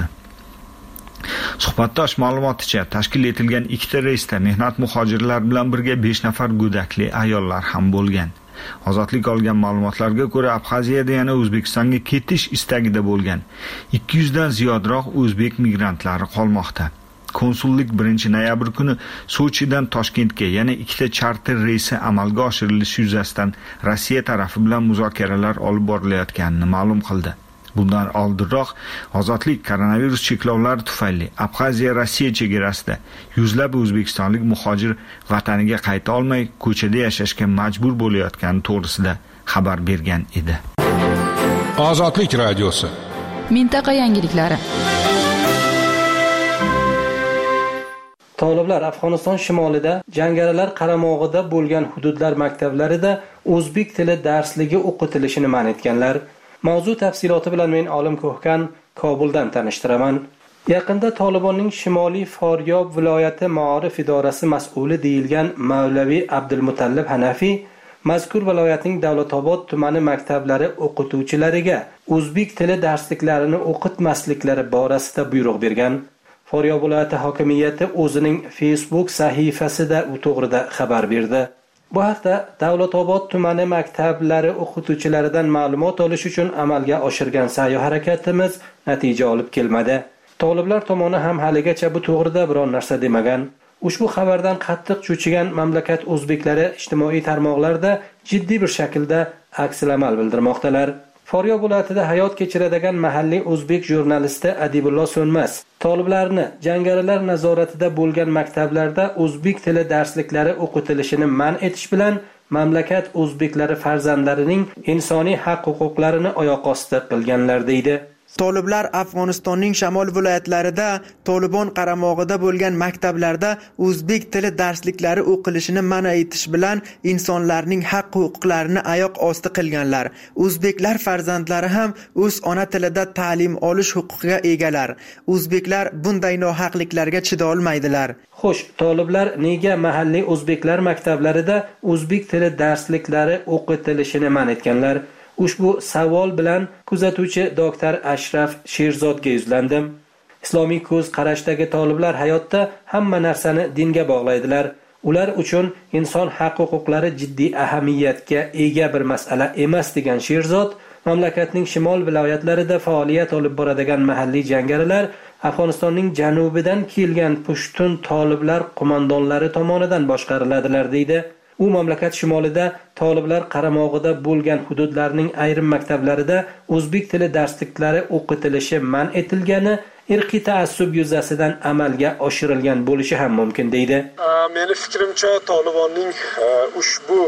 [SPEAKER 6] Suhbatdosh ma'lumoticha, tashkil etilgan 2ta reysda mehnat muhojirlar bilan birga 5 nafar go'dakli ayollar ham bo'lgan. Ozodlik olgan ma'lumotlarga ko'ra, Abxaziyada yana O'zbekistonga ketish istagida bo'lgan 200 dan ziyodroq o'zbek migrantlari qolmoqda. Konsullik 1-noyabr kuni Sochidan Toshkentga yana 2ta charter reysi amalga oshirilishi yuzasidan Rossiya tarafi bilan muzokaralar olib borilayotganini ma'lum qildi. Bundan oldinroq Ozodlik koronavirus cheklovlari tufayli Abxaziya Rossiya chegarasida yuzlab o'zbekistonlik muhojir vataniga qayta olmay ko'chada yashashga majbur bo'layotgani to'g'risida xabar bergan edi.
[SPEAKER 11] Ozodlik radiosi.
[SPEAKER 10] Mintaqa yangiliklari.
[SPEAKER 12] Toliblar Afg'oniston shimolida jangarilar qaramog'ida bo'lgan hududlar maktablarida o'zbek tili darsligi o'qitilishini man etganlar. Mavzu tafsiloti bilan men Olim Ko'hkan Kobuldan tanishtiraman. Yaqinda Tolibonning Shimoliy Foryob viloyati ma'orif idorasi mas'uli deyilgan Mavlaviy Abdulmutallib Hanafiy mazkur viloyatning Davlatobod tumani maktablari o'qituvchilariga o'zbek tili darsliklarini o'qitmasliklari borasida buyruq bergan. Foryob viloyati hokimiyati o'zining Facebook sahifasida u to'g'rida xabar berdi. Bu haqda Davlatobod tumani maktablari o'qituvchilaridan ma'lumot olish uchun amalga oshirgan sa'y harakatimiz natija olib kelmadi. Toliblar tomoni ham haligacha bu to'g'rida biror narsa demagan. Ushbu xabardan qattiq cho'chigan mamlakat o'zbeklari ijtimoiy tarmoqlarda jiddiy bir shaklda aksilamal bildirmoqdalar. Faryob viloyatida hayot kechiradigan mahalliy o'zbek jurnalisti Adibullo So'nmas toliblarni jangarilar nazoratida bo'lgan maktablarda o'zbek tili darsliklari o'qitilishini man etish bilan mamlakat o'zbeklari farzandlarining insoniy haq-huquqlarini oyoq osti qilganlar deydi.
[SPEAKER 13] Toliblar Afg'onistonning shamol viloyatlarida Tolibon qaramog'ida bo'lgan maktablarda o'zbek tili darsliklari o'qilishini man etish bilan insonlarning haq-huquqlarini oyoq osti qilganlar. O'zbeklar farzandlari ham o'z ona tilida ta'lim olish huquqiga egalar. O'zbeklar bunday nohaqliklarga chida olmaydilar.
[SPEAKER 12] Xo'sh, toliblar nega mahalliy o'zbeklar maktablarida o'zbek tili darsliklari o'qitilishini man etganlar? Ushbu savol bilan kuzatuvchi doktor Ashraf Sherzodga yuzlandim. Islomiy ko'z qarashdagi toliblar hayotda hamma narsani dinga bog'laydilar. Ular uchun inson haq-huquqlari jiddiy ahamiyatga ega bir masala emas degan Sherzod, mamlakatning shimol viloyatlarida faoliyat olib boradigan mahalliy jangarilar Afg'onistonning janubidan kelgan pushtun toliblar qo'mondonlari tomonidan boshqariladilar deydi. U mamlakat shimolida toliblar qaramog'ida bo'lgan hududlarning ayrim maktablarida o'zbek tili darsliklari o'qitilishi man etilgani irqiy taassub yuzasidan amalga oshirilgan bo'lishi ham mumkin deydi.
[SPEAKER 14] Meni fikrimcha Tolibonning ushbu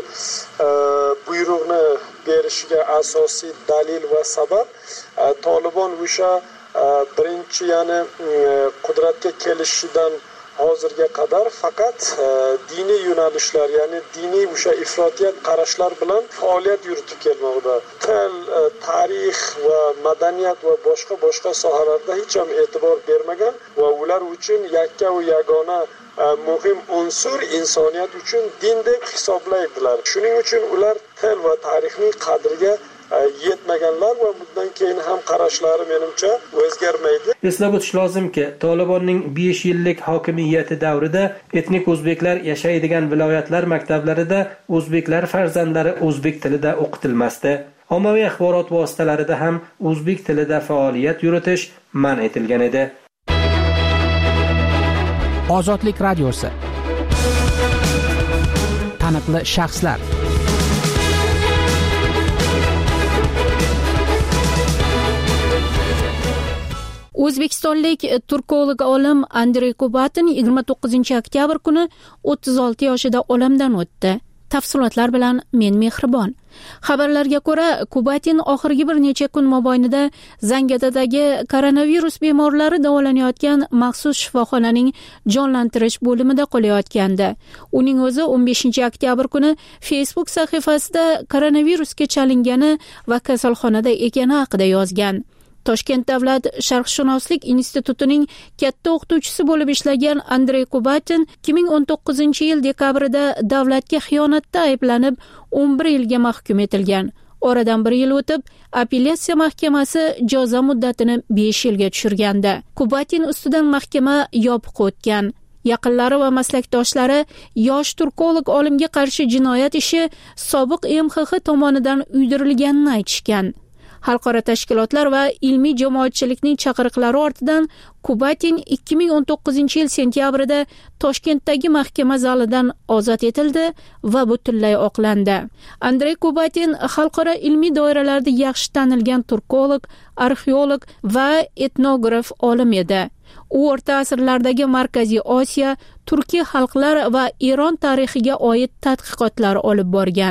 [SPEAKER 14] buyruqni berishiga asosiy dalil va sabab Tolibon o'sha birinchi ya'ni qudratga kelishidan hozirga qadar faqat diniy yo'nalishlar, ya'ni diniy o'sha ifrotiyat qarashlar bilan faoliyat yuritib kelmoqda. Til, tarix va madaniyat va boshqa sohalarda hech ham e'tibor bermagan va ular uchun yakka va yagona muhim unsur insoniyat uchun din deb hisoblaydilar. Shuning uchun ular til va tarixning qadriga yetmaganlar va bundan keyin ham qarashlari menimcha o'zgarmaydi.
[SPEAKER 12] Eslab o'tish lozimki, Tolibonning 5 yillik hokimiyati davrida etnik o'zbeklar yashaydigan viloyatlar maktablarida o'zbeklar farzandlari o'zbek tilida o'qitilmasdi. Ommaviy axborot vositalarida ham o'zbek tilida faoliyat yuritish man etilgan edi.
[SPEAKER 7] Ozodlik radiosi. Taniqli shaxslar.
[SPEAKER 5] O'zbekistonlik turkolog olim Andrey Kubatin 29-oktyabr kuni 36 yoshida olamdan o'tdi. Tafsilotlar bilan men Mehribon. Xabarlarga ko'ra, Kubatin oxirgi bir necha kun mobaynida Zangiotadagi koronavirus bemorlari davolanayotgan maxsus shifoxonaning jonlantirish bo'limida qolayotgandi. Uning o'zi 15-oktyabr kuni Facebook sahifasida koronavirusga chalingani va kasalxonada ekani haqida yozgan. Toshkent davlat sharqshunoslik institutining katta o'qituvchisi bo'lib ishlagan Andrey Kubatin 2019-yil dekabrida davlatga xiyonatda ayblanib 11 yilga mahkum etilgan. Oradan 1 yil o'tib, apellyatsiya mahkamasi jazo muddatini 5 yilga tushirgandi. Kubatin ustidan mahkama yopiq o'tgan. Yaqinlari va maslakdoshlari yosh turkolog olimga qarshi jinoyat ishi sobiq MXX tomonidan uydirilganini aytishgan. Xalqaro tashkilotlar va ilmiy jamoatchilikning chaqiriqlari ortidan Kubatin 2019-yil sentyabrida Toshkentdagi mahkama zalidan ozod etildi va butunlay oqlandi. Andrey Kubatin xalqaro ilmiy doiralarda yaxshi tanilgan turkolog, arxeolog va etnograf olim edi. U o'rta asrlardagi Markaziy Osiyo, turkiy xalqlar va Eron tarixiga oid tadqiqotlar olib borgan.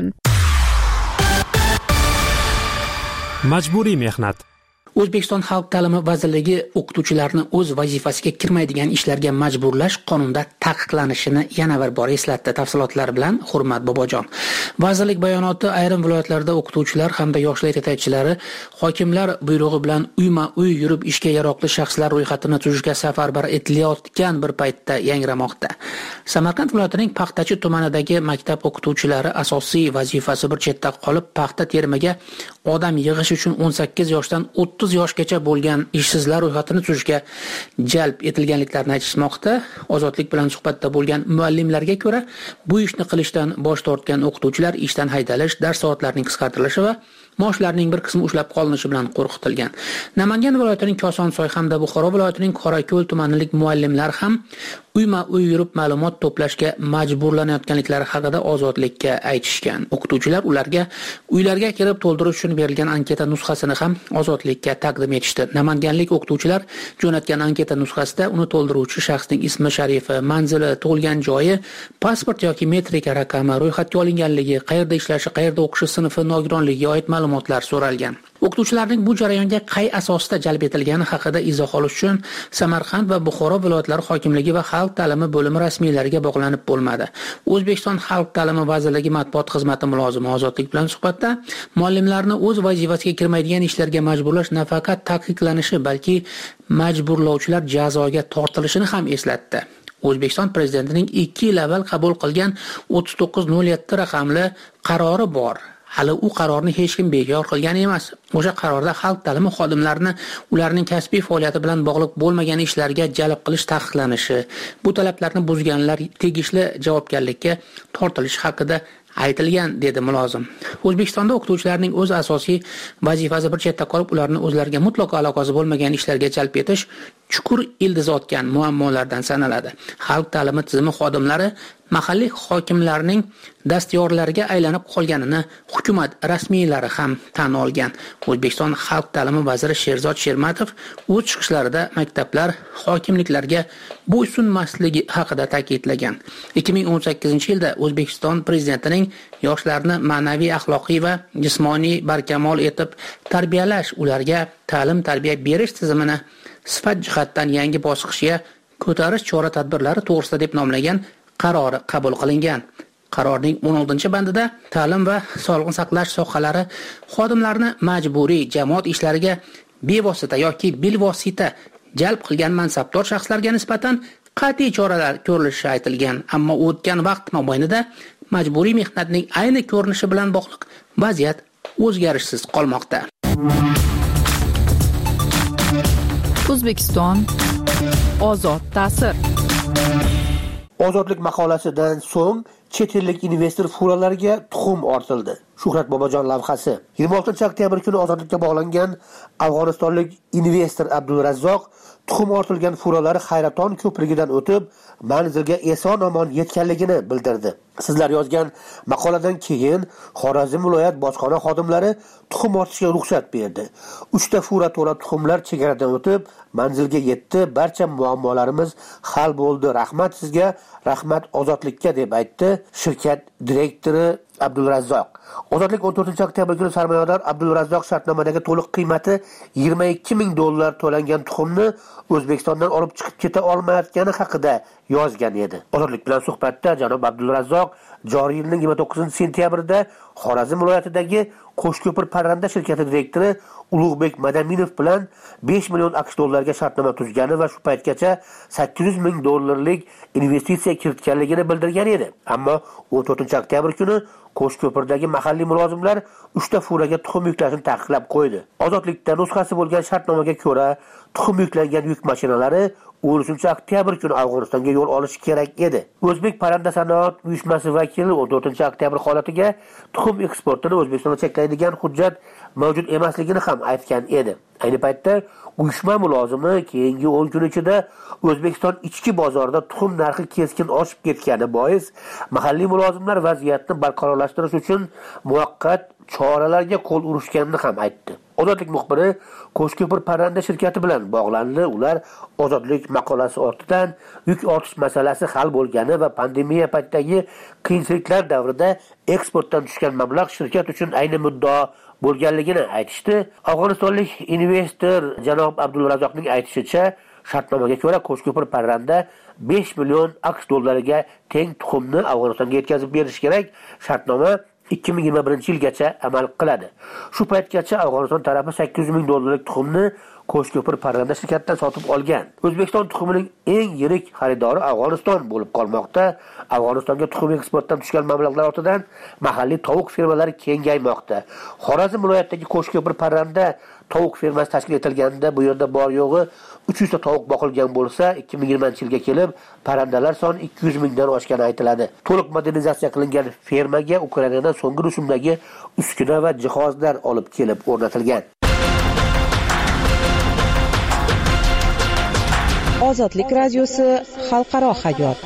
[SPEAKER 15] Majburiy mehnat.
[SPEAKER 7] O'zbekiston Xalq ta'limi vazirligi o'qituvchilarni o'z vazifasiga kirmaydigan ishlarga majburlash qonunda taqiqlanishini yana bir bor eslatdi. Tafsilotlar bilan Hurmat Bobojon. Vazirlik bayonoti ayrim viloyatlarda o'qituvchilar hamda yoshlar yetakchilari hokimlar buyrug'i bilan uyma-uy yurib ishga yaroqli shaxslar ro'yxatini tuzishga safarbar etilayotgan bir paytda yangramoqda. Samarqand viloyatining Paxtachi tumanidagi maktab o'qituvchilari asosiy vazifasi bir chetda qolib, paxta termaga odam yig'ish uchun 18 yoshdan 30 yoshgacha bo'lgan ishsizlar ro'yxatini tuzishga jalb etilganliklarini aytishmoqda. Ozodlik bilan suhbatda bo'lgan muallimlarga ko'ra, bu ishni qilishdan bosh tortgan o'qituvchilar ishdan haydalish, dars soatlarining qisqartirilishi va maoshlarining bir qismi ushlab qolinishi bilan qo'rqitilgan. Namangan viloyatining Kosonsoy hamda Buxoro viloyatining Qorako'l tumanilik muallimlar ham uyma-uy yurib ma'lumot to'plashga majburlanayotganliklari haqida Ozodlikka aytishgan. O'qituvchilar ularga uylarga kirib to'ldirish uchun berilgan anketa nusxasini ham Ozodlikka taqdim etishdi. Namanganlik o'qituvchilar jo'natgan anketa nusxasida uni to'ldiruvchi shaxsning ismi, sharifi, manzili, tug'ilgan joyi, pasport yoki metrika raqami, ro'yxatga olinganligi, qayerda ishlashi, qayerda o'qishi, sinfi, nogironligiga oid ma'lumotlar so'ralgan. O'qituvchilarning bu jarayonga qay asosda jalb etilgani haqida izoh olish uchun Samarqand va Buxoro viloyatlari hokimligi va Xalq ta'limi bo'limi rasmiylariga bog'lanib bo'lmadi. O'zbekiston Xalq ta'limi vazirligi matbuot xizmati mulozimi Ozodlik bilan suhbatda muallimlarni o'z vazifasiga kirmaydigan ishlarga majburlash nafaqat taqiqlanishi, balki majburlovchilar jazoga tortilishini ham eslatdi. O'zbekiston prezidentining 2 yil avval qabul qilgan 3907 raqamli qarori bor. Hali u qarorni hech kim bekor qilgan emas. O'sha qarorda xalq ta'limi xodimlarini ularning kasbiy faoliyati bilan bog'liq bo'lmagan ishlarga jalb qilish taqiqlanishi, bu talablarni buzganlar tegishli javobgarlikka tortilishi haqida aytilgan, dedi mulozim. O'zbekistonda o'qituvchilarning o'z asosiy vazifasi bir chetda qolib, ularni o'zlariga mutlaqo aloqasi bo'lmagan ishlarga jalb etish chuqur ildiz otgan muammolardan sanaladi. Xalq ta'limi tizimi xodimlari mahalliy hokimlarning dastyorlariga aylanib qolganini hukumat rasmiylari ham tan olgan. O'zbekiston Xalq ta'limi vaziri Sherzod Shermatov o'z chiqishlarida maktablar hokimliklarga bo'ysunmasligi haqida ta'kidlagan. 2018-yilda O'zbekiston prezidentining yoshlarni ma'naviy, axloqiy va jismoniy barkamol etib tarbiyalash, ularga ta'lim-tarbiya berish tizimini sifat jihatdan yangi bosqichga ko'tarish chora-tadbirlari to'g'risida deb nomlagan qarori qabul qilingan. Qarorning 16-bandida ta'lim va sog'liqni saqlash sohalari xodimlarini majburiy jamoat ishlariga bevosita yoki bilvosita jalb qilgan mansabdor shaxslarga nisbatan qat'iy choralar ko'rilishi aytilgan. Ammo o'tgan vaqt mobaynida majburiy mehnatning ayni ko'rinishi bilan bog'liq vaziyat o'zgarishsiz qolmoqda.
[SPEAKER 10] O'zbekiston ozod ta'sir.
[SPEAKER 8] Ozodlik maqolasidan so'ng chet ellik investor fuqarolariga tuxum ortildi. Shuhrat Bobojon lavhasi. 26-oktyabr kuni ozodlikka bog'langan afg'onistonlik investor Abdulrazzoq tuxum ortilgan fuqarolari Hayraton ko'prigidan o'tib, manzilga eson-omon yetganligini bildirdi. Sizlar yozgan maqoladan keyin Xorazm viloyat bojxona xodimlari tuxum ortishga ruxsat berdi. 3 ta furatora tuxumlar chegaradan o'tib, manzilga yetdi. Barcha muammolarimiz hal bo'ldi. Rahmat sizga, rahmat ozodlikka, deb aytdi shirkat direktori Abdulrazzoq. Ozodlik 14-oktyabr kuni sarmoyador Abdulrazzoq shartnomadagi to'liq qiymati $22,000 to'langan tuxumni O'zbekistondan olib chiqib keta olmayotgani haqida yozgan edi. Ozodlik bilan suhbatda janob Abdulrazzoq joriy yilning 29-sentyabrida Xorazm viloyatidagi Qo'shko'pir parranda shirkati direktori Ulug'bek Madaminov bilan $5 million AQSh shartnoma tuzgani va shu paytgacha $800,000 investitsiya kiritganligini bildirgan edi. Ammo 14-oktyabr kuni Qo'shko'pirdagi mahalliy mulozimlar 3 ta furaga tuxum yuklashni taqiqlab qo'ydi. Ozodlikda nusxasi bo'lgan shartnomaga ko'ra tuxum yuklangan yuk mashinalari 13-oktyabr kuni Afg'onistonga yo'l olishi kerak edi. O'zbek parranda sanoat uyushmasi vakili 14-oktyabr holatiga tuxum eksportini O'zbekistonga cheklaydigan hujjat mavjud emasligini ham aytgan edi. Ayni paytda uyushma mulozimi keyingi 10 kun ichida O'zbekiston ichki bozorida tuxum narxi keskin oshib ketgani bois mahalliy mulozimlar vaziyatni barqarorlashtirish uchun muvaqqat choralarga qo'l urishganini ham aytdi. Ozodlik muxbiri Qo'shko'pir parranda shirkati bilan bog'landi. Ular Ozodlik maqolasi ortidan yuk ortish masalasi hal bo'lgani va pandemiya paytidagi qiyinchiliklar davrida eksportdan tushgan mablag' shirkat uchun ayni muddao bo'lganligini aytishdi. Afg'onistonlik investor janob Abdulrazzoqning aytishicha, shartnomaga ko'ra Qo'shko'pir parranda $5 million AQSh teng tuxumni Afg'onistonga yetkazib berish kerak. Shartnoma 2021-yilgacha amal qiladi. Shu paytgacha Afg'oniston tarafi $800,000 tuxumni Qo'shko'pir parranda shirkatidan sotib olgan. O'zbekiston tuxumining eng yirik xaridori Afg'oniston bo'lib qolmoqda. Afg'onistonga tuxum eksportdan tushgan mablag'lar ortidan mahalliy tovuq fermalari kengaymoqda. Xorazm viloyatidagi Qo'shko'pir parranda tovuq fermasi tashkil etilganda bu yerda bor yo'g'i 300 ta tovuq boqilgan bo'lsa, 2020-yilga kelib parrandalar soni 200 mingdan oshgani aytiladi. To'liq modernizatsiya qilingan fermaga Ukrainadan so'nggi rusumdagi uskuna va jihozlar olib kelib o'rnatilgan.
[SPEAKER 3] Ozodlik radiosi xalqaro hayot.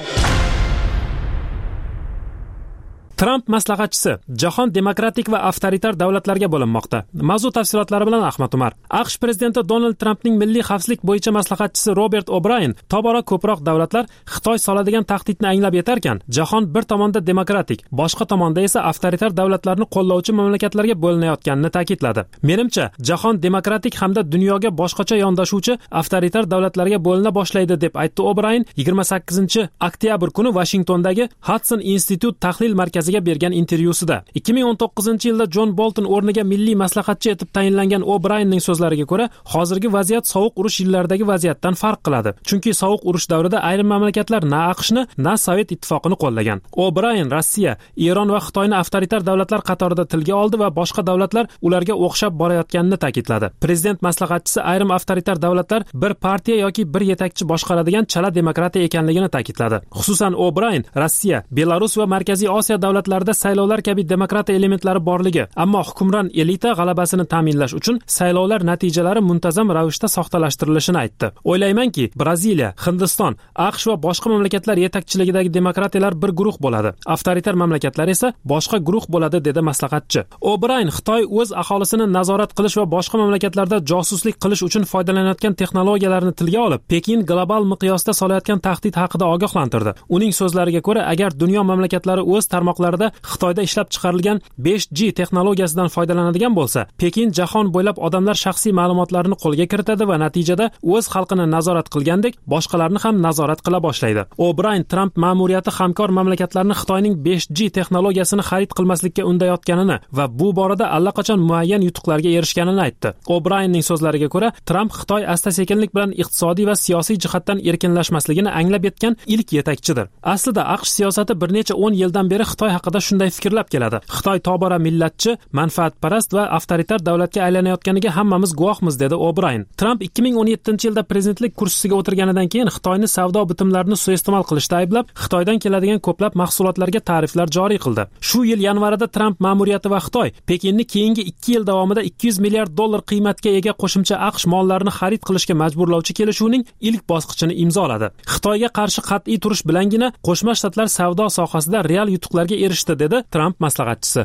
[SPEAKER 15] Trump maslahatchisi jahon demokratik va avtoritar davlatlarga bo'linmoqda. Mavzu tafsilotlari bilan Ahmad Umar. AQSh prezidenti Donald Trampning milliy xavfsizlik bo'yicha maslahatchisi Robert O'Brien tobora ko'proq davlatlar Xitoy soladigan tahdidni anglab yetarkan, jahon bir tomonda demokratik, boshqa tomonda esa avtoritar davlatlarni qo'llovchi mamlakatlarga bo'linayotganini ta'kidladi. Menimcha, jahon demokratik hamda dunyoga boshqacha yondashuvchi avtoritar davlatlarga bo'lina boshlaydi deb aytdi O'Brien 28-oktyabr kuni Washingtondagi Hudson Institute tahlil markaziga bergan intervyusida. 2019-yilda John Bolton o'rniga milliy maslahatchi etib tayinlangan O'Brienning so'zlariga ko'ra, hozirgi vaziyat sovuq urush yillaridagi vaziyatdan farq qiladi. Chunki sovuq urush davrida ayrim mamlakatlar na AQShni, na Sovet ittifoqini qo'llagan. O'Brien Rossiya, Eron va Xitoyni avtoritar davlatlar qatorida tilga oldi va boshqa davlatlar ularga o'xshab borayotganini ta'kidladi. Prezident maslahatchisi ayrim avtoritar davlatlar bir partiya yoki bir yetakchi boshqaradigan chala demokratiya ekanligini ta'kidladi. Xususan O'Brien Rossiya, Belarus va Markaziy Osiyo davlatlarida saylovlar kabi demokratiya elementlari borligi, ammo hukmron elita g'alabasini ta'minlash uchun saylovlar natijalari muntazam ravishda soxtalashtirilishini aytdi. O'ylaymanki, Braziliya, Hindiston, AQSh va boshqa mamlakatlar yetakchiligidagi demokratiyalar bir guruh bo'ladi. Avtoritar mamlakatlar esa boshqa guruh bo'ladi, dedi maslahatchi. O'Brien Xitoy o'z aholisini nazorat qilish va boshqa mamlakatlarda josuslik qilish uchun foydalanayotgan texnologiyalarni tilga olib, Pekin global miqyosda solayotgan tahdid haqida ogohlantirdi. Uning so'zlariga ko'ra, agar dunyo mamlakatlari o'z tarmoqlarida Xitoyda ishlab chiqarilgan 5G texnologiyasidan foydalanadigan bo'lsa, Pekin jahon bo'ylab odamlar shaxsiy ma'lumotlarini qo'lga kiritadi va natijada o'z xalqini nazorat qilgandek, boshqalarni ham nazorat qila boshlaydi. O'Brien Trump ma'muriyati hamkor mamlakatlarni Xitoyning 5G texnologiyasini xarid qilmaslikka undayotganini va bu borada allaqachon muayyan yutuqlarga erishganini aytdi. O'Brienning so'zlariga ko'ra, Trump Xitoy asta-sekinlik bilan iqtisodiy va siyosiy jihatdan erkinlashmasligini anglab yetgan ilk yetakchidir. Aslida AQSh siyosati bir necha 10 yildan beri Xitoy haqida shunday fikrlab keladi. Xitoy tobora millatchi, manfaatparast va avtoritar davlatga aylanayotganiga hammamiz guvohmiz, dedi O'Brien. Trump 2017-yilda prezidentlik kursisiga o'tirganidan keyin Xitoyni savdo bitimlarini suiiste'mol qilishda ayblab, Xitoydan keladigan ko'plab mahsulotlarga tariflar joriy qildi. Shu yil yanvarida Trump ma'muriyati va Xitoy Pekinni keyingi 2 yil davomida $200 milliard qiymatga ega qo'shimcha AQSh mollarini xarid qilishga majburlovchi kelishuvning ilk bosqichini imzoladi. Xitoyga qarshi qat'iy turish bilangina Qo'shma Shtatlar savdo sohasida real yutuqlarga erishdi, dedi Trump maslahatchisi.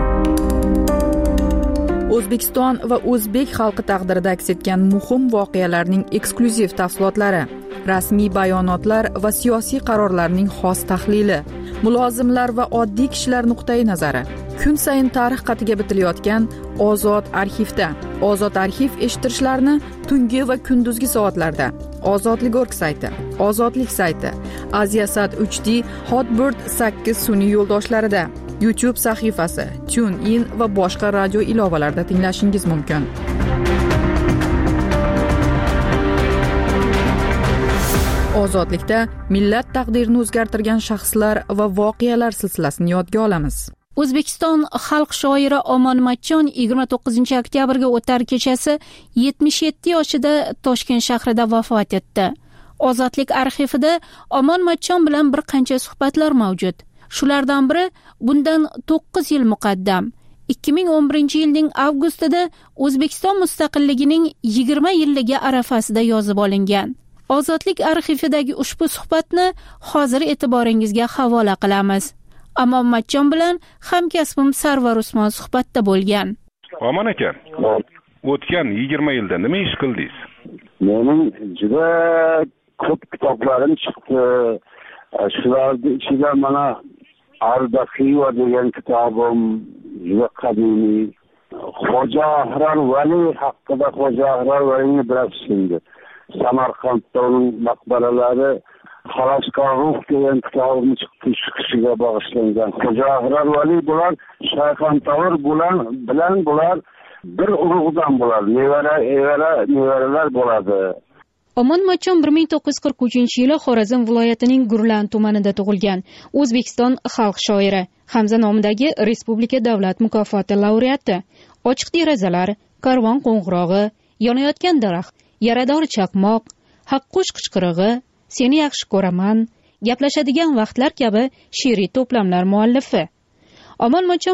[SPEAKER 10] O'zbekiston va o'zbek xalqi taqdirida aks etgan muhim voqealarning eksklyuziv tafsilotlari, rasmiy bayonotlar va siyosiy qarorlarning xos tahlili, mulozimlar va oddiy kishilar nuqtai nazari. Kun sayin tarix qatiga bitilayotgan Ozod arxivda. Ozod arxiv eshittirishlarni tungi va kunduzgi soatlarda Ozodlik.org sayti, Ozodlik sayti, Aziasat 3D, Hotbird 8 sun'iy yo'ldoshlarida, YouTube sahifasi, TuneIn va boshqa radio ilovalarida tinglashingiz mumkin. Ozodlikda millat taqdirini o'zgartirgan shaxslar va voqealar silsilasini yodga olamiz.
[SPEAKER 5] O'zbekiston xalq shoiri Omon Matchon 29-oktyabrga o'tar kechasi 77 yoshida Toshkent shahrida vafot etdi. Ozodlik arxivida Omon Matchon bilan bir qancha suhbatlar mavjud. Shulardan biri bundan 9 yil muqaddam 2011-yilning avgustida O'zbekiston mustaqilligining 20 yilligi arafasida yozib olingan. Ozodlik arxividagi ushbu suhbatni hozir e'tiboringizga havola qilamiz. Omon Matchon bilan hamkasbim Sarvar Usmon suhbatda bo'lgan.
[SPEAKER 11] Omon aka, o'tgan 20 yilda nima ish qildingiz?
[SPEAKER 16] Mening juda ko'p kitoblarim chiqdi. Shularning ichida mana Al-Baqiya degan kitobim juda qadimiy. Xo'ja Ahrar Vali haqida, Xo'ja Ahrar Valini bilasiz. Samarqandda uning maqbaralari Xalosgar ruh degan kitobim chiqdi, shu kishiga bag'ishlangan. Xo'ja Ahrar Vali bular Shayxontohur bilan bular bir urug'dan bular, nevaralar bo'ladi.
[SPEAKER 5] Omon Matchon 1943-yili Xorazm viloyatining Gurlan tumanida tug'ilgan. O'zbekiston xalq shoiri, Hamza nomidagi Respublika davlat mukofoti laureati. Ochiq derazalar, Karvon qo'ng'irog'i, yonayotgan daraxt, yarador chaqmoq, haqqush qichqirig'i, seni yaxshi ko'raman, gaplashadigan vaqtlar kabi she'riy to'plamlar muallifi. Omon Matchon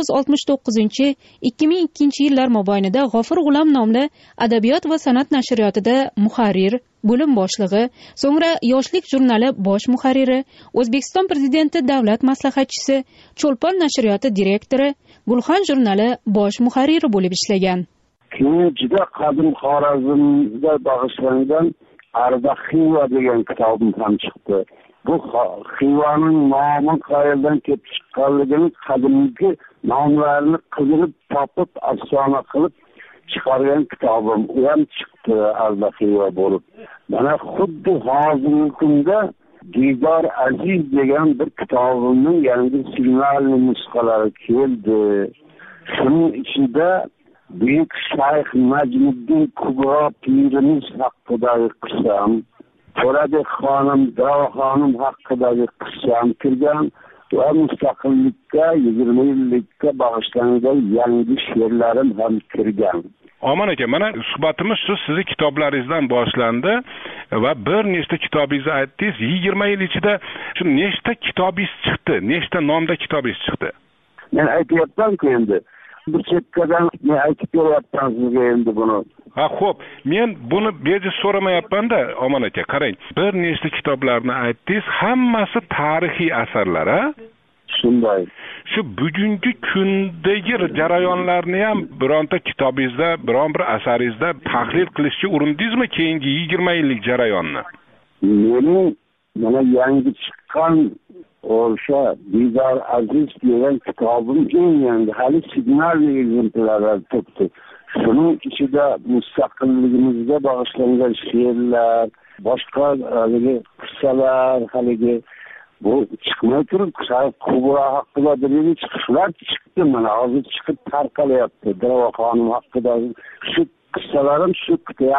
[SPEAKER 5] 1969-2002 yillar mobaynida G'ofur G'ulom nomli adabiyot va san'at nashriyotida muharrir, bo'lim boshlig'i, so'ngra Yoshlik jurnali bosh muharriri, O'zbekiston prezidenti davlat maslahatchisi, Cho'lpon nashriyoti direktori, Gulxon jurnali bosh muharriri bo'lib ishlagan.
[SPEAKER 16] Keyin juda qadim Xorazmga bag'ishlangan Arda Xiva degan kitobim ham chiqdi. Bu Xivaning nomi qayerdan kelib chiqqanligini qadimgi nomlarini qidirib topib afsona qilib chiqargan kitobim. U ham chiqdi Arda Xiva bo'lib. Mana xuddi hozirgi kunda Didor Aziz degan bir kitobimning yangi signalli nusxalari keldi. Shuning ichida Büyük Shayx Najmiddin Kubro pirimiz haqidagi qissam, To'radek xonim, Davo xonim haqidagi qissam kirgan va mustaqillikka 20 yillikka bag'ishlangan yangi she'rlarim ham kirgan.
[SPEAKER 11] Omon aka, mana suhbatimiz shu sizning kitoblaringizdan boshlandi va bir nechta kitobingizni aytdingiz. 20 yil ichida shu nechta kitobingiz chiqdi? Nechta nomda kitobingiz chiqdi?
[SPEAKER 16] Men aytyapman-ku endi. Bu chekkadan men aytib beryapman sizga endi buni.
[SPEAKER 11] Ha, xo'p. Men buni bejiz so'ramayapman-da, Omon aka, qarang. Bir nechta kitoblarni aytdingiz, hammasi tarixiy asarlar, ha?
[SPEAKER 16] Shunday.
[SPEAKER 11] Shu bugungi kundagi jarayonlarni ham bironta kitobingizda, biron bir asaringizda tahlil qilishga urindingizmi keyingi 20 yillik jarayonni?
[SPEAKER 16] Mening mana yangi chiqqan o'sha Didor Aziz degan kitobim eng yangi, hali signalli exemplarlar turibdi. Shuning ichida mustaqilligimizga bag'ishlangan she'rlar, boshqa qissalar, haligi bu chiqmay turib, Kubro haqida bir chiqishlar chiqdi, mana hozir chiqib tarqalyapti. Davo xonim haqidagi shu qissalarim shu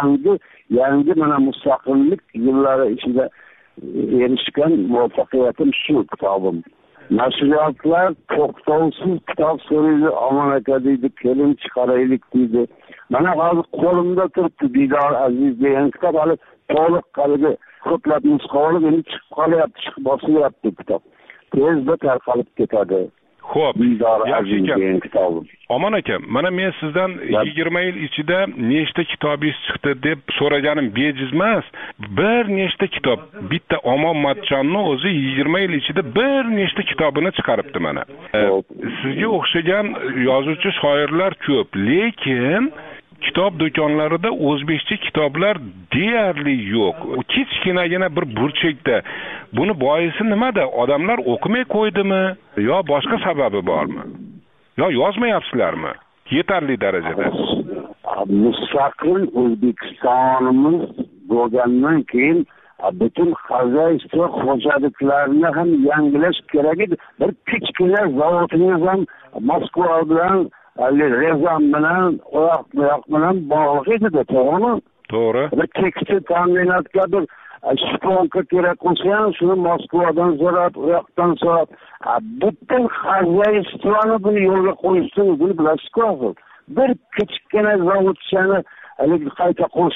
[SPEAKER 16] yangi mana mustaqillik yillari ichida erishgan muvaffaqiyatim shu kitobim. Nashriyotlar to'xtovsiz kitob so'raydi, Omon aka deydi, keling chiqaraylik deydi. Mana hozir qo'limda turibdi Didor Aziz degan kitob, hali to'liq qalbi ko'plab nusxalar endi chiqib qolyapti, chiqib bosilyapti kitob. Tezda tarqalib ketadi.
[SPEAKER 11] Xo'p,
[SPEAKER 16] yaxshi ekan.
[SPEAKER 11] Omon aka, mana men sizdan 20 yil ichida nechta kitobingiz chiqdi deb so'raganim bejiz emas. Bir nechta kitob, bitta Omon Matchonning o'zi 20 yil ichida bir nechta kitobini chiqaribdi mana. Sizga o'xshagan yozuvchi shoirlar ko'p, lekin kitob do'konlarida o'zbekcha kitoblar deyarli yo'q. Kichkinagina bir burchakda. Buni boisi nimada? Odamlar o'qimay qo'ydimi yo boshqa sababi bormi? Yo yozmayapsizlarmi? Yetarli darajada.
[SPEAKER 16] Mustaqil O'zbekistonimiz bo'lgandan keyin butun xozaystvo xo'jaliklarini ham yangilash kerak edi. Bir kichkina zavodingiz ham Moskva bilan Rezan bilan oyoq bilan bog'liq edi, to'g'rimi?
[SPEAKER 11] To'g'ri.
[SPEAKER 16] Bir tekstil ta'minotga bir shponka kerak bo'lsa ham shuni Moskvadan so'rab, u yoqdan so'rab, butun xozayistvoni buni yo'lga qo'yishni buni bilasiz-ku. Bir kichkina zavodchani qayta qurish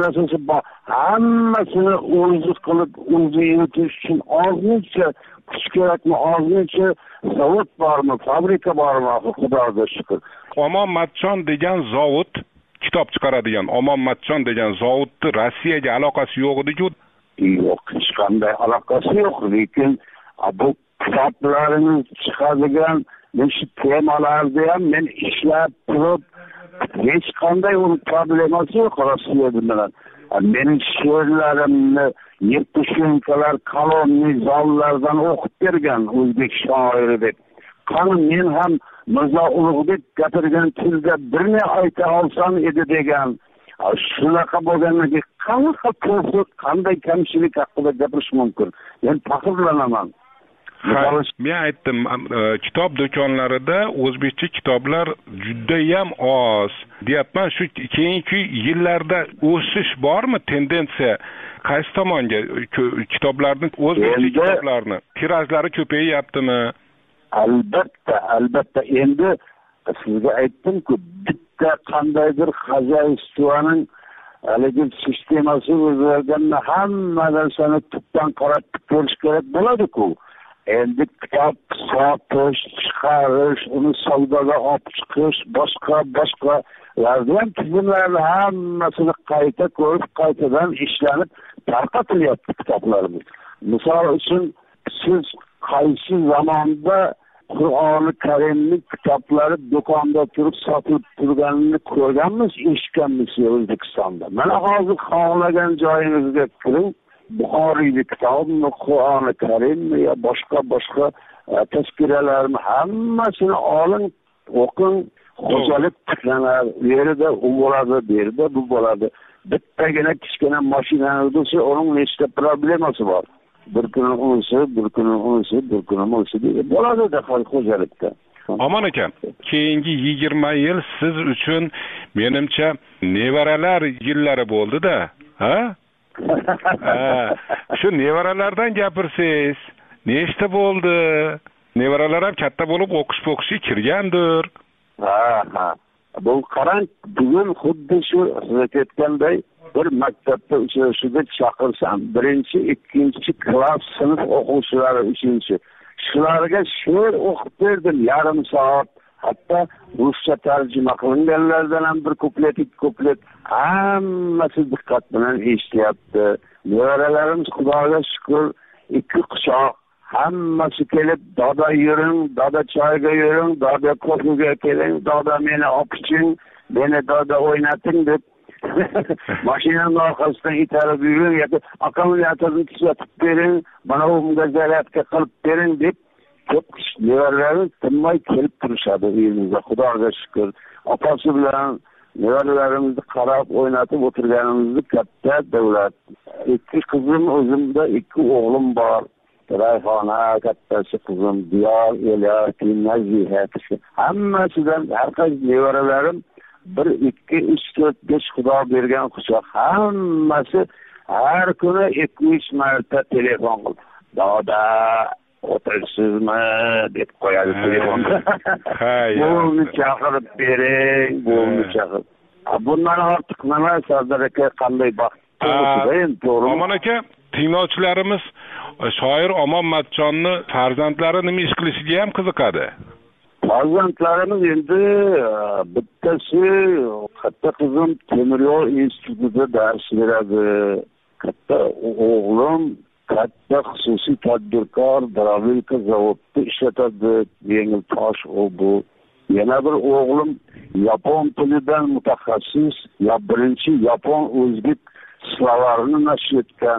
[SPEAKER 16] hammasini o'zi qilib, o'zi yuritish uchun ozmuncha kuch kerakmi, ozmuncha zavod bormi, fabrika bormi, Xudoga shukr.
[SPEAKER 11] Omon Matchon degan zavod, kitob chiqaradigan Omon Matchon degan zavodni Rossiyaga aloqasi yo'q edi-ku.
[SPEAKER 16] Yo'q, hech qanday aloqasi yo'q, lekin bu kitoblarni chiqadigan shu temalarda ham men ishlab turib, hech qanday problemasi yo'q Rossiya bilan. Mening she'rlarimni Yevtushenkolar koloniy zallardan o'qib bergan o'zbek shoiri deb. Qani men ham Mirzo Ulug'bek gapirgan tilda birni ayta olsam edi degan. Shunaqa bo'lganligi qanday kamchilik haqida gapirish mumkin? Men faxrlanaman.
[SPEAKER 11] Men aytdim, kitob do'konlarida o'zbekcha kitoblar juda ham oz. Deyapman, shu keyingi yillarda o'sish bormi, tendensiya? Qaysi tomonga kitoblarning o'zbekcha kitoblarni tirajlari ko'payyaptimi?
[SPEAKER 16] Albatta. Endi sizga aytdim-ku, bitta qandaydir xazoistovaning haligi sistemasi o'zgarganda hamma narsani tubdan qaratib ko'rish kerak bo'ladi-ku. Endi kitob sotish, chiqarish, uni savdoga olib chiqish, boshqalarni ham tizimlarni hammasini qayta ko'rib, qaytadan ishlanib tarqatilyapti kitoblarimiz. Misol uchun, siz qaysi zamonda Qur'oni Karimning kitoblari do'konda turib sotilib turganini ko'rganmiz, eshitganmiz O'zbekistonda. Mana hozir xohlagan joyingizga kiring, Buxoriylik kitobmi, Qur'oni Karimmi yo boshqa tazkiralarni hammasini oling, o'qing, xo'jalik tiklanar, yerida u bo'ladi, yerida bu bo'ladi. Bittagina kichkina mashinangiz bo'lsa, uning nechta problemasi bor. Bir kuni unisi bo'ladi-da xo'jalikda.
[SPEAKER 11] Omon aka, keyingi 20 yil siz uchun menimcha nevaralar yillari bo'ldi-da, ha? Shu nevaralardan gapirsangiz, nechta bo'ldi? Nevaralar ham katta bo'lib o'qish-po'qishga kirgandir.
[SPEAKER 16] Ha. Bu qarang, bugun xuddi shu siz aytganday bir maktabda uchrashuvga chaqirsam, 1-2 klass sinf o'quvchilari 3-chi. Shularga she'r o'qib berdim yarim soat. Hatto ruscha tarjima qilinganlardan ham bir kuplet hammasi diqqat bilan eshityapti. Nevaralarimiz Xudoga shukr 2 quchoq hammasi kelib, "Doda yuring, doda choyga yuring, doda kofega keling, doda meni opiching, meni doda o'ynating" deb mashinaning orqasidan itarib yuring, yoki akkumulyatorni tuzatib bering, mana bunga zaryadka qilib bering deb ko'p nevaralarimiz tinmay kelib turishadi uyimizda. Xudoga shukr. Opasi bilan nevaralarimizni qarab o'ynatib o'tirganimizni katta davlat. 2 qizim, o'zimda 2 o'g'lim bor. Rayhona, kattasi qizim, Diyor, Elyas, Naziha. Hammasidan har qaysi nevaralarim 1, 2, 3, 4, 5 Xudo bergan quchoq. Hammasi har kuni 2-3 marta telefon qilib, "Doda, o'tirsizmi?" deb qo'yadi telefonda. Buvimni chaqirib bering, buvimni chaqirib. Bundan ortiq nima Sardor aka, qanday baxt to'g'ri.
[SPEAKER 11] Omon aka, tinglovchilarimiz shoir Omon Matchonni farzandlari nima ish qilishiga ham qiziqadi.
[SPEAKER 16] Farzandlarimiz endi bittasi katta qizim temir yo'l institutida dars beradi. Katta o'g'lim katta xususiy tadbirkor Dravilka zavodda ishlatadi, yengil tosh bu. Yana bir o'g'lim yapon tilidan mutaxassis, birinchi yapon o'zbek slovarini nashr etgan.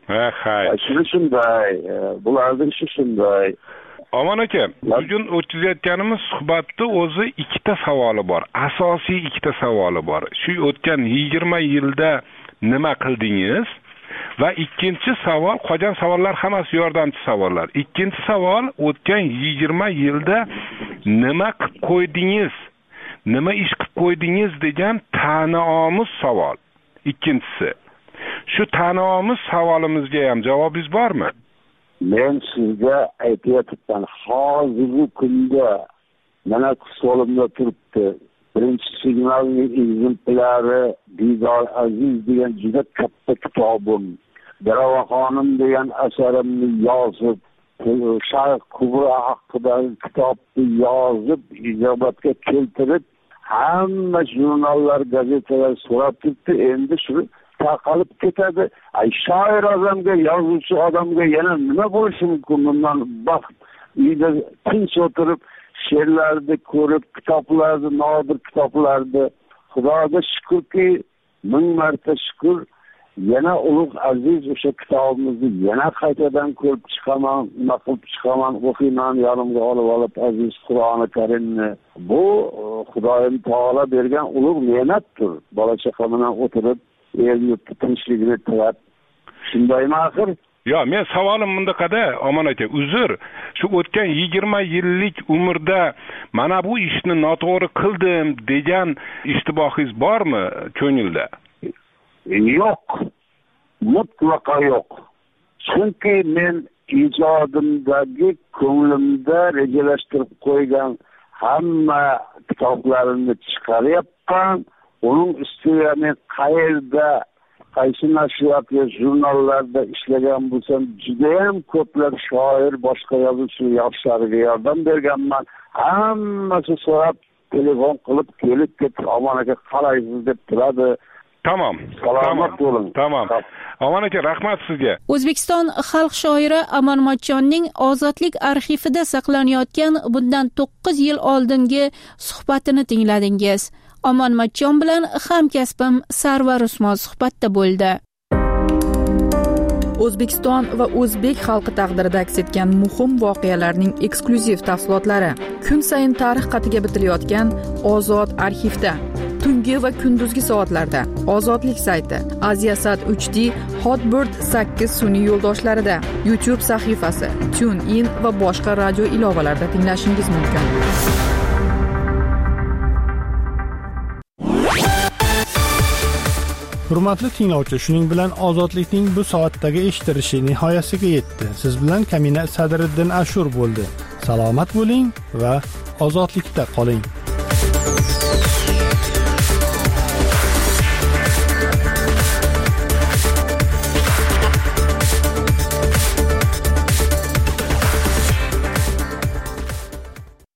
[SPEAKER 16] Shunday, bularning ishi shunday.
[SPEAKER 11] Omon aka, bugun o'tkazayotganimiz suhbatda o'zi 2ta savoli bor. Asosiy 2ta savoli bor. Shu o'tgan 20 yilda nima qildingiz? Va ikkinchi savol, qolgan savollar hammasi yordamchi savollar. Ikkinchi savol, o'tgan 20 yilda nima qilib qo'ydingiz? Nima ish qilib qo'ydingiz degan ta'noomiz savol. Ikkinchisi. Shu ta'noomiz savolimizga ham javobingiz bormi?
[SPEAKER 16] Men sizga aytayotgan hozirgi kunda mana qo'limda turibdi. Birinchi signalning ekzemplari Didor Aziz degan juda katta kitobim. Darova xonim degan asarimni yozib, Shayx Kubro haqidagi kitobni yozib, ijobatga keltirib, hamma jurnallar, gazetalar so'rab turibdi. Endi shu tarqalib ketadi. Shoir odamga, yozuvchi odamga yana nima bo'lishi mumkin? Bundan baxt uyda tinch o'tirib she'rlarni ko'rib, kitoblarni, nodir kitoblarni, Xudoga shukrki, 1000 marta shukr, yana ulug' aziz o'sha kitobimizni yana qaytadan ko'rib chiqaman, naqib chiqaman, o'qiyman, yonimga olib aziz Qur'oni Karimni. Bu Xudoyim taolo bergan ulug' ne'matdir. Bola chaqa bilan o'tirib, el yurtni tinchligini tilab, shundaymi axir?
[SPEAKER 11] Yo, men savolim bundaqada, Omon aka, uzr. Shu o'tgan 20 yillik umrda mana bu ishni noto'g'ri qildim degan ishtibohingiz bormi ko'ngilda?
[SPEAKER 16] Yo'q. Mutlaqo yo'q. Chunki men ijodimdagi ko'nglimda rejalashtirib qo'ygan hamma kitoblarimni chiqaryapman. Uning ustiga men qayerda, qaysi nashriyat va jurnallarda ishlagan bo'lsam, juda ham ko'plab shoir, boshqa yozuvchi yoshlariga yordam berganman. Hammasi so'rab telefon qilib kelib ketib, Omon aka qalaysiz deb turadi.
[SPEAKER 11] Tamam.
[SPEAKER 16] Salomat bo'ling.
[SPEAKER 11] Tamam. Omon aka, rahmat sizga.
[SPEAKER 5] O'zbekiston xalq shoiri Amon Matchonning Ozodlik arxivida saqlanayotgan bundan 9 yil oldingi suhbatini tingladingiz. Amon Matchon bilan hamkasbim Sarvar Usmon suhbatda bo'ldi.
[SPEAKER 10] O'zbekiston va o'zbek xalqi taqdirida aks etgan muhim voqealarning eksklyuziv tafsilotlari kun sayin tarix qatiga bitilayotgan Ozod arxivda. Tungi va kunduzgi soatlarda Ozodlik sayti, Aziasat 3D, Hotbird 8 sun'iy yo'ldoshlarida, YouTube sahifasi, TuneIn va boshqa radio ilovalarida tinglashingiz mumkin.
[SPEAKER 1] Hurmatli tinglovchi, shuning bilan Ozodlikning bu soatdagi eshittirishi nihoyasiga yetdi. Siz bilan Kamina Sadriddin Ashur bo'ldi. Salomat bo'ling va ozodlikda qoling.